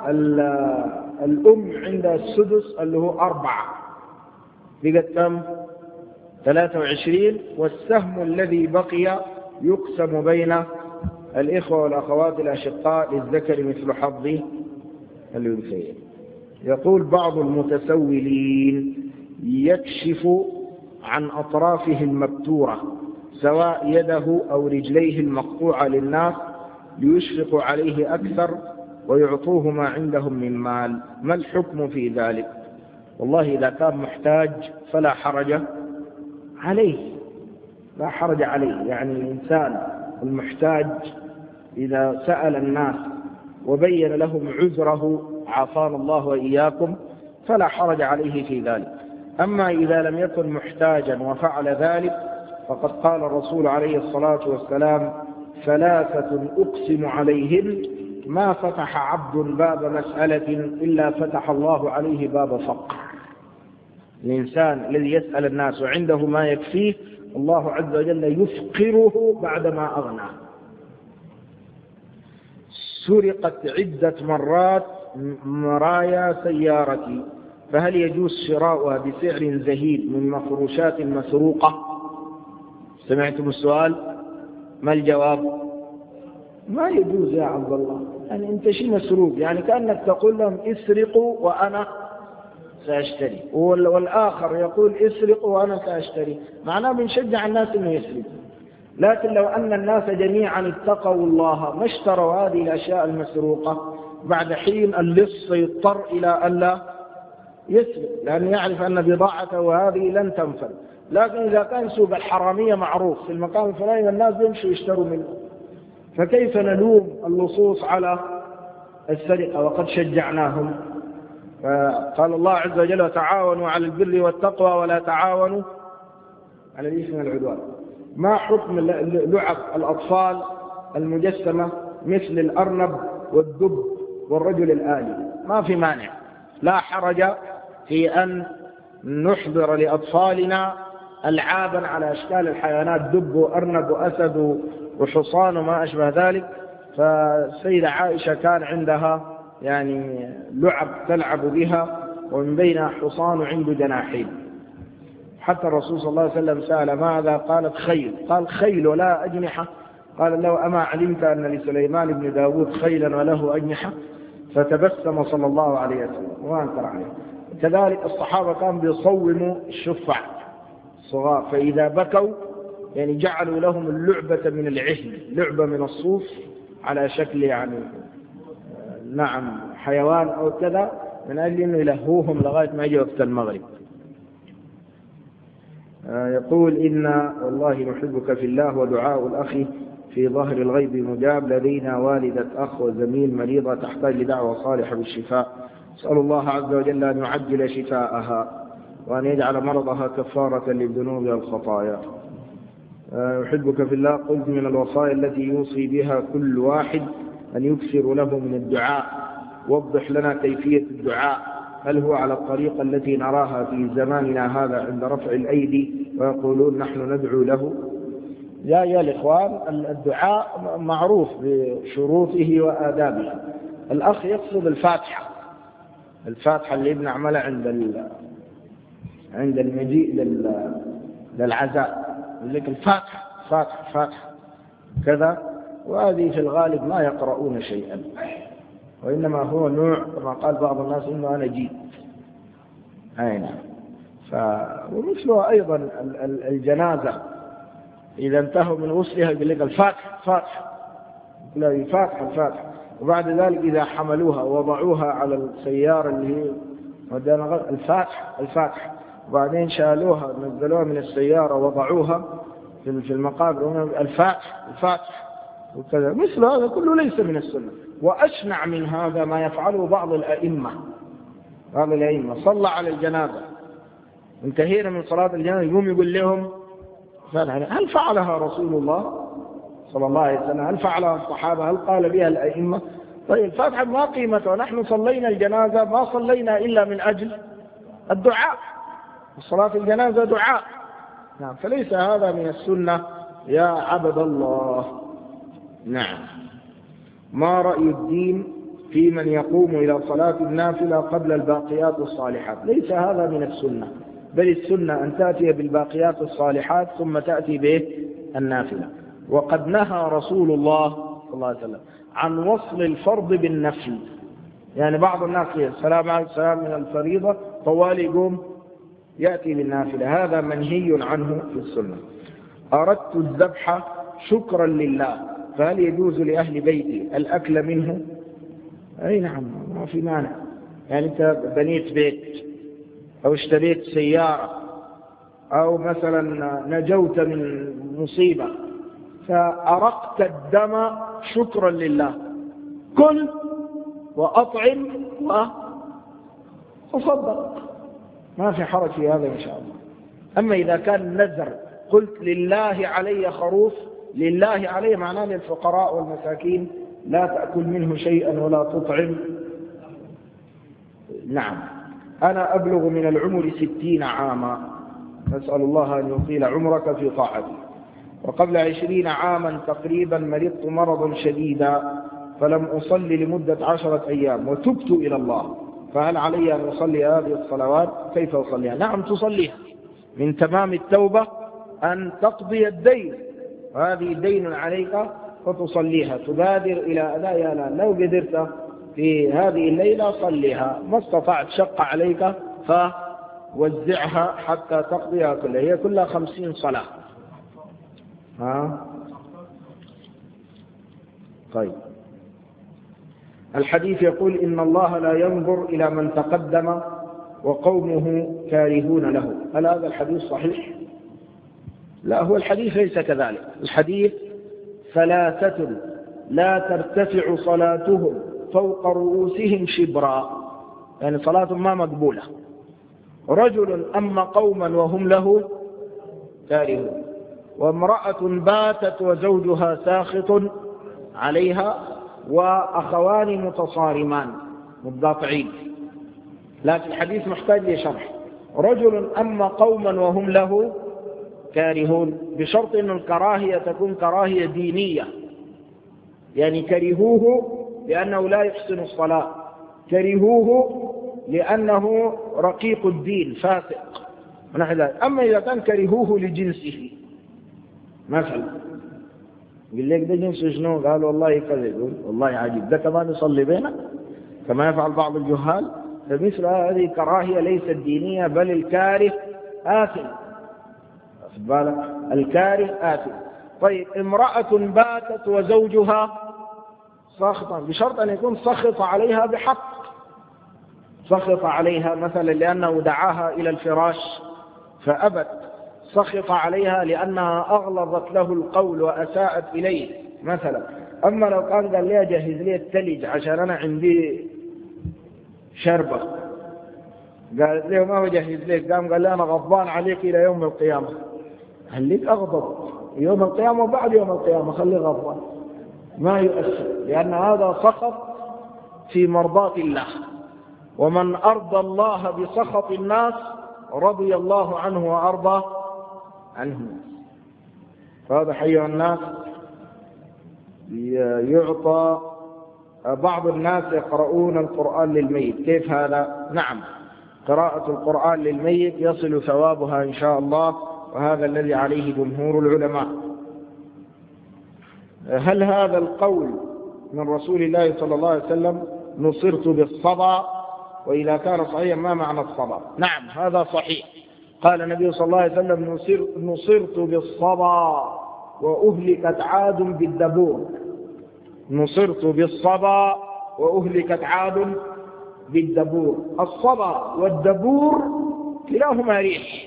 الأم عندها 6 اللي هو 4، بقت كم؟ 23. والسهم الذي بقي يقسم بين الإخوة والأخوات الأشقاء للذكر مثل حظ الأنثيين. يقول بعض المتسولين: يكشف عن أطرافه المبتورة سواء يده أو رجليه المقطوعة للناس ليشفق عليه أكثر ويعطوه ما عندهم من مال، ما الحكم في ذلك؟ والله إذا كان محتاج فلا حرج عليه، لا حرج عليه. يعني الإنسان المحتاج إذا سأل الناس وبين لهم عذره عافانا الله وإياكم فلا حرج عليه في ذلك. أما إذا لم يكن محتاجا وفعل ذلك فقد قال الرسول عليه الصلاة والسلام: 3 أقسم عليهن ما فتح عبد باب مسألة إلا فتح الله عليه باب فقر. الإنسان الذي يسأل الناس وعنده ما يكفيه الله عز وجل يفقره بعدما أغنى. سرقت عدة مرات مرايا سيارتي، فهل يجوز شراؤها بسعر زهيد من مفروشات مسروقة؟ سمعتم السؤال؟ ما الجواب؟ ما يجوز يا عبد الله. يعني أنت شيء مسروق، يعني كأنك تقول لهم اسرقوا وأنا سأشتري، والآخر يقول اسرقوا وأنا سأشتري، معناه بنشجع الناس أنه يسرقوا. لكن لو أن الناس جميعا اتقوا الله ما اشتروا هذه الأشياء المسروقة، بعد حين اللص يضطر إلى أن لا يسرق، لأنه يعرف أن بضاعته هذه لن تنفذ. لكن إذا كان سوق الحرامية معروف في المكان الفلاني والناس يمشوا يشتروا منه، فكيف نلوم اللصوص على السرقة وقد شجعناهم؟ فقال الله عز وجل: تعاونوا على البر والتقوى ولا تعاونوا على الإثم والعدوان. ما حكم لعب الأطفال المجسمة مثل الأرنب والدب والرجل الآلي؟ ما في مانع، لا حرج في أن نحضر لأطفالنا ألعابا على أشكال الحيوانات، دب وأرنب وأسد وحصان وما أشبه ذلك. فالسيدة عائشة كان عندها يعني لعب تلعب بها، ومن بينها حصان عنده جناحين. حتى الرسول صلى الله عليه وسلم سأل: ماذا؟ قالت: خيل. قال: خيل ولا أجنحة؟ قال: لو أما علمت أن لسليمان بن داود خيلا وله أجنحة؟ فتبسم صلى الله عليه وسلم وما أنكر عليه. كذلك الصحابة كانوا بيصوموا الشفع الصغار، فإذا بكوا يعني جعلوا لهم اللعبة من العهن، لعبة من الصوف على شكل يعني نعم حيوان أو كذا، من أجل أنه يلهوهم لغاية ما يجي وقت المغرب. يقول: إن والله نحبك في الله، ودعاء الأخ في ظهر الغيب مجاب. لدينا والدة أخ وزميل مريضة تحتاج لدعوة صالحة بالشفاء، أسأل الله عز وجل أن يعجل شفاءها وأن يجعل مرضها كفارة للذنوب والخطايا. أحبك في الله. قلت: من الوصايا التي يوصي بها كل واحد أن يكثر له من الدعاء، وضح لنا كيفية الدعاء، هل هو على الطريقة التي نراها في زماننا هذا عند رفع الأيدي ويقولون نحن ندعو له؟ يا الإخوان، الدعاء معروف بشروطه وآدابه. الأخ يقصد الفاتحة اللي بنعملها عند المجيء للعزاء، لك الفاتحة كذا، وهذه في الغالب ما يقرؤون شيئا، وإنما هو نوع كما قال بعض الناس إنه أنا جيت. نعم. ومثلها أيضا الجنازة إذا انتهوا من غسلها يقول لك الفاتحة، لا الفاتحة، وبعد ذلك إذا حملوها ووضعوها على السيارة اللي هي ودانا الفاتحة، وبعدين شالوها نزلوها من السيارة ووضعوها في المقابر الفاتحة وكذا. مثل هذا كله ليس من السنة. وأشنع من هذا ما يفعله بعض الأئمة. صلى على الجنازة، انتهينا من صلاة الجنازة، يقوم يقول لهم: هل فعلها رسول الله صلى الله عليه وسلم؟ هل فعلها الصحابة؟ هل قال بها الأئمة؟ طيب الفاتحة ما قيمتها؟ ونحن صلينا الجنازة ما صلينا إلا من أجل الدعاء، صلاة الجنازة دعاء. نعم، فليس هذا من السنة يا عبد الله. نعم. ما رأي الدين في من يقوم إلى صلاة النافلة قبل الباقيات الصالحات؟ ليس هذا من السنة، بل السنة أن تأتي بالباقيات الصالحات ثم تأتي به النافلة. وقد نهى رسول الله صلى الله عليه وسلم عن وصل الفرض بالنفل. يعني بعض الناس السلام عليكم السلام من الفريضة طوال يقوم يأتي بالنافلة، هذا منهي عنه في السنة. أردت الذبح شكرا لله، فهل يجوز لأهل بيتي الأكل منه؟ أي نعم، ما في مانع. يعني أنت بنيت بيت أو اشتريت سيارة أو مثلا نجوت من مصيبة فأرقت الدم شكرا لله، كل وأطعم وصدق، ما في حرج في هذا إن شاء الله. أما إذا كان نذر قلت لله علي خروف، لله علي معناه للفقراء والمساكين لا تأكل منه شيئا ولا تطعم. نعم. أنا أبلغ من العمر 60 عاما، نسأل الله أن يطيل عمرك في طاعته. وقبل 20 عاما تقريبا مرضت مرضا شديدا فلم أصلي لمدة 10 أيام وتبت إلى الله، فهل علي أن أصلي هذه الصلوات؟ كيف أصليها؟ نعم تصليها، من تمام التوبة أن تقضي الدين، وهذه دين عليك فتصليها، تبادر إلى أدائها الآن. لو قدرت في هذه الليلة صليها، ما استطعت شق عليك فوزعها حتى تقضيها كلها، هي كلها 50 صلاة. طيب، الحديث يقول إن الله لا ينظر إلى من تقدم وقومه كارهون له. هل هذا الحديث صحيح؟ لا، هو الحديث ليس كذلك. الحديث 3 لا ترتفع صلاتهم فوق رؤوسهم شبرا، يعني صلاة ما مقبولة. رجل أما قوما وهم له كارهون، وامرأة باتت وزوجها ساخط عليها، وأخوان متصارمان متقاطعين. لكن الحديث محتاج لشرح. رجل أما قوما وهم له كارهون، بشرط أن الكراهية تكون كراهية دينية، يعني كرهوه لأنه لا يحسن الصلاة، كرهوه لأنه رقيق الدين فاسق ونحو ذلك. أما إذا كان كرهوه لجنسه مثلا، يقول لك ده جنسه شنو؟ قال والله كذا، يقول والله عجيب، ده كمان يصلي بينك كما يفعل بعض الجهال. فمثل هذه كراهية ليست دينية، بل الكاره آثم. أخذ بالك، الكاره آثم. طيب، امرأة باتت وزوجها ساخطا، بشرط أن يكون سخط عليها بحق، سخط عليها مثلا لأنه دعاها إلى الفراش فأبت، سخط عليها لأنها أغلظت له القول وأساءت إليه مثلا. أما لو قال لي جهز لي الثلج عشان أنا عندي شربة، قالت له ما بجهز لك، قال لي أنا غضبان عليك إلى يوم القيامة. خليك أغضب يوم القيامة وبعد يوم القيامة، خليه غضبان، ما يؤثر، لأن هذا سخط في مرضاة الله. ومن أرضى الله بسخط الناس رضي الله عنه وأرضى عنه. فهذا حي الناس يعطى. بعض الناس يقرؤون القرآن للميت، كيف هذا؟ نعم، قراءة القرآن للميت يصل ثوابها إن شاء الله، وهذا الذي عليه جمهور العلماء. هل هذا القول من رسول الله صلى الله عليه وسلم نصرت بالصبا؟ وإذا كان صحيحا ما معنى الصبا؟ نعم، هذا صحيح. قال النبي صلى الله عليه وسلم نصرت بالصبا وأهلكت عاد بالدبور. نصرت بالصبا وأهلكت عاد بالدبور. الصبا والدبور كلاهما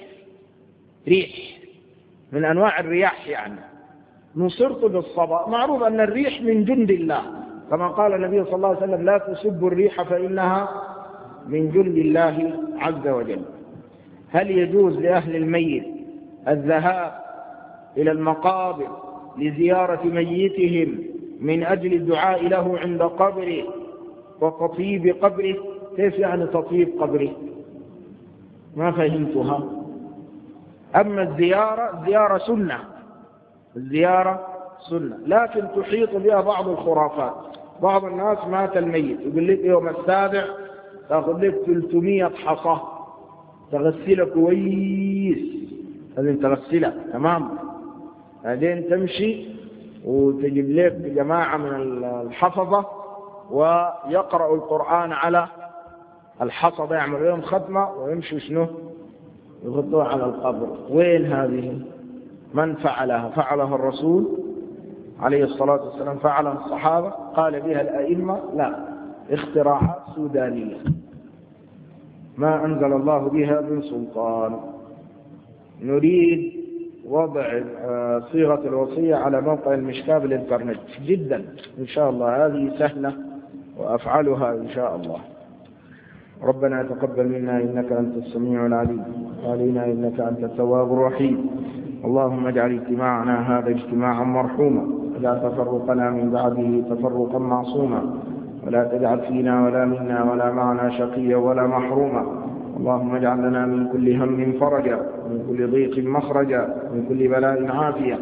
ريح من أنواع الرياح. يعني نصرت بالصبا، معروف أن الريح من جند الله، كما قال النبي صلى الله عليه وسلم لا تسبوا الريح فإنها من جند الله عز وجل. هل يجوز لأهل الميت الذهاب إلى المقابر لزيارة ميتهم من أجل الدعاء له عند قبره وتطيب قبره؟ كيف يعني تطيب قبره؟ ما فهمتها. أما الزيارة سنة، الزيارة سنة، لكن تحيط بها بعض الخرافات. بعض الناس مات الميت يقول لك يوم السابع تأخذ لك 300 حصى تغسلها كويس، لازم تغسلها تمام، بعدين تمشي وتجيب لك جماعة من الحفظة ويقرأ القرآن على الحصى، يعمل لهم ختمة ويمشوا شنو يغطوها على القبر. وين هذه؟ من فعلها؟ فعلها الرسول عليه الصلاة والسلام؟ فعلها الصحابة؟ قال بها الأئمة؟ لا، اختراعات سودانية ما أنزل الله بها من سلطان. نريد وضع صيغة الوصية على موقع المشكاة بالإنترنت جدا إن شاء الله، هذه سهلة وأفعلها إن شاء الله. ربنا تقبل منا إنك أنت السميع العليم، وعلينا إنك أنت التواب الرحيم. اللهم اجعل اجتماعنا هذا اجتماعا مرحوما، ولا تفرقنا من بعده تفرقا معصوما، ولا تجعل فينا ولا منا ولا معنا شقيا ولا محروما. اللهم اجعل لنا من كل هم فرجا، من كل ضيق مخرجا، من كل بلاء عافية.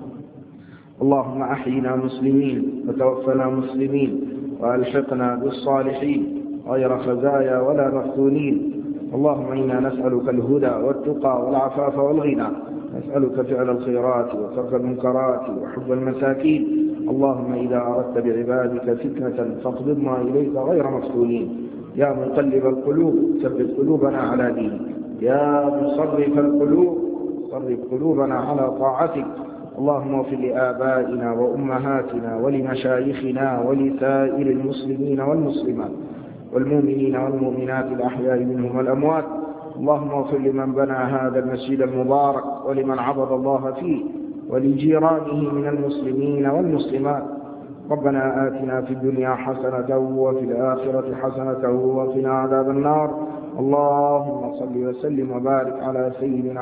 اللهم أحينا مسلمين وتوفنا مسلمين، وألحقنا بالصالحين غير خزايا ولا مفتونين. اللهم إنا نسألك الهدى والتقى والعفاف والغنى، نسألك فعل الخيرات وترك المنكرات وحب المساكين. اللهم إذا أردت بعبادك فتنة فاقبضنا إليك غير مفتونين. يا مقلب القلوب ثبت قلوبنا على دينك، يا مصرف القلوب صرف قلوبنا على طاعتك. اللهم اغفر لآبائنا وأمهاتنا ولمشايخنا ولسائر المسلمين والمسلمات والمؤمنين والمؤمنات الأحياء منهم والأموات. اللهم اغفر لمن بنى هذا المسجد المبارك ولمن عبد الله فيه ولجيرانه من المسلمين والمسلمات. ربنا آتنا في الدنيا حسنة وفي الآخرة حسنة وقنا عذاب النار. اللهم صل وسلم وبارك على سيدنا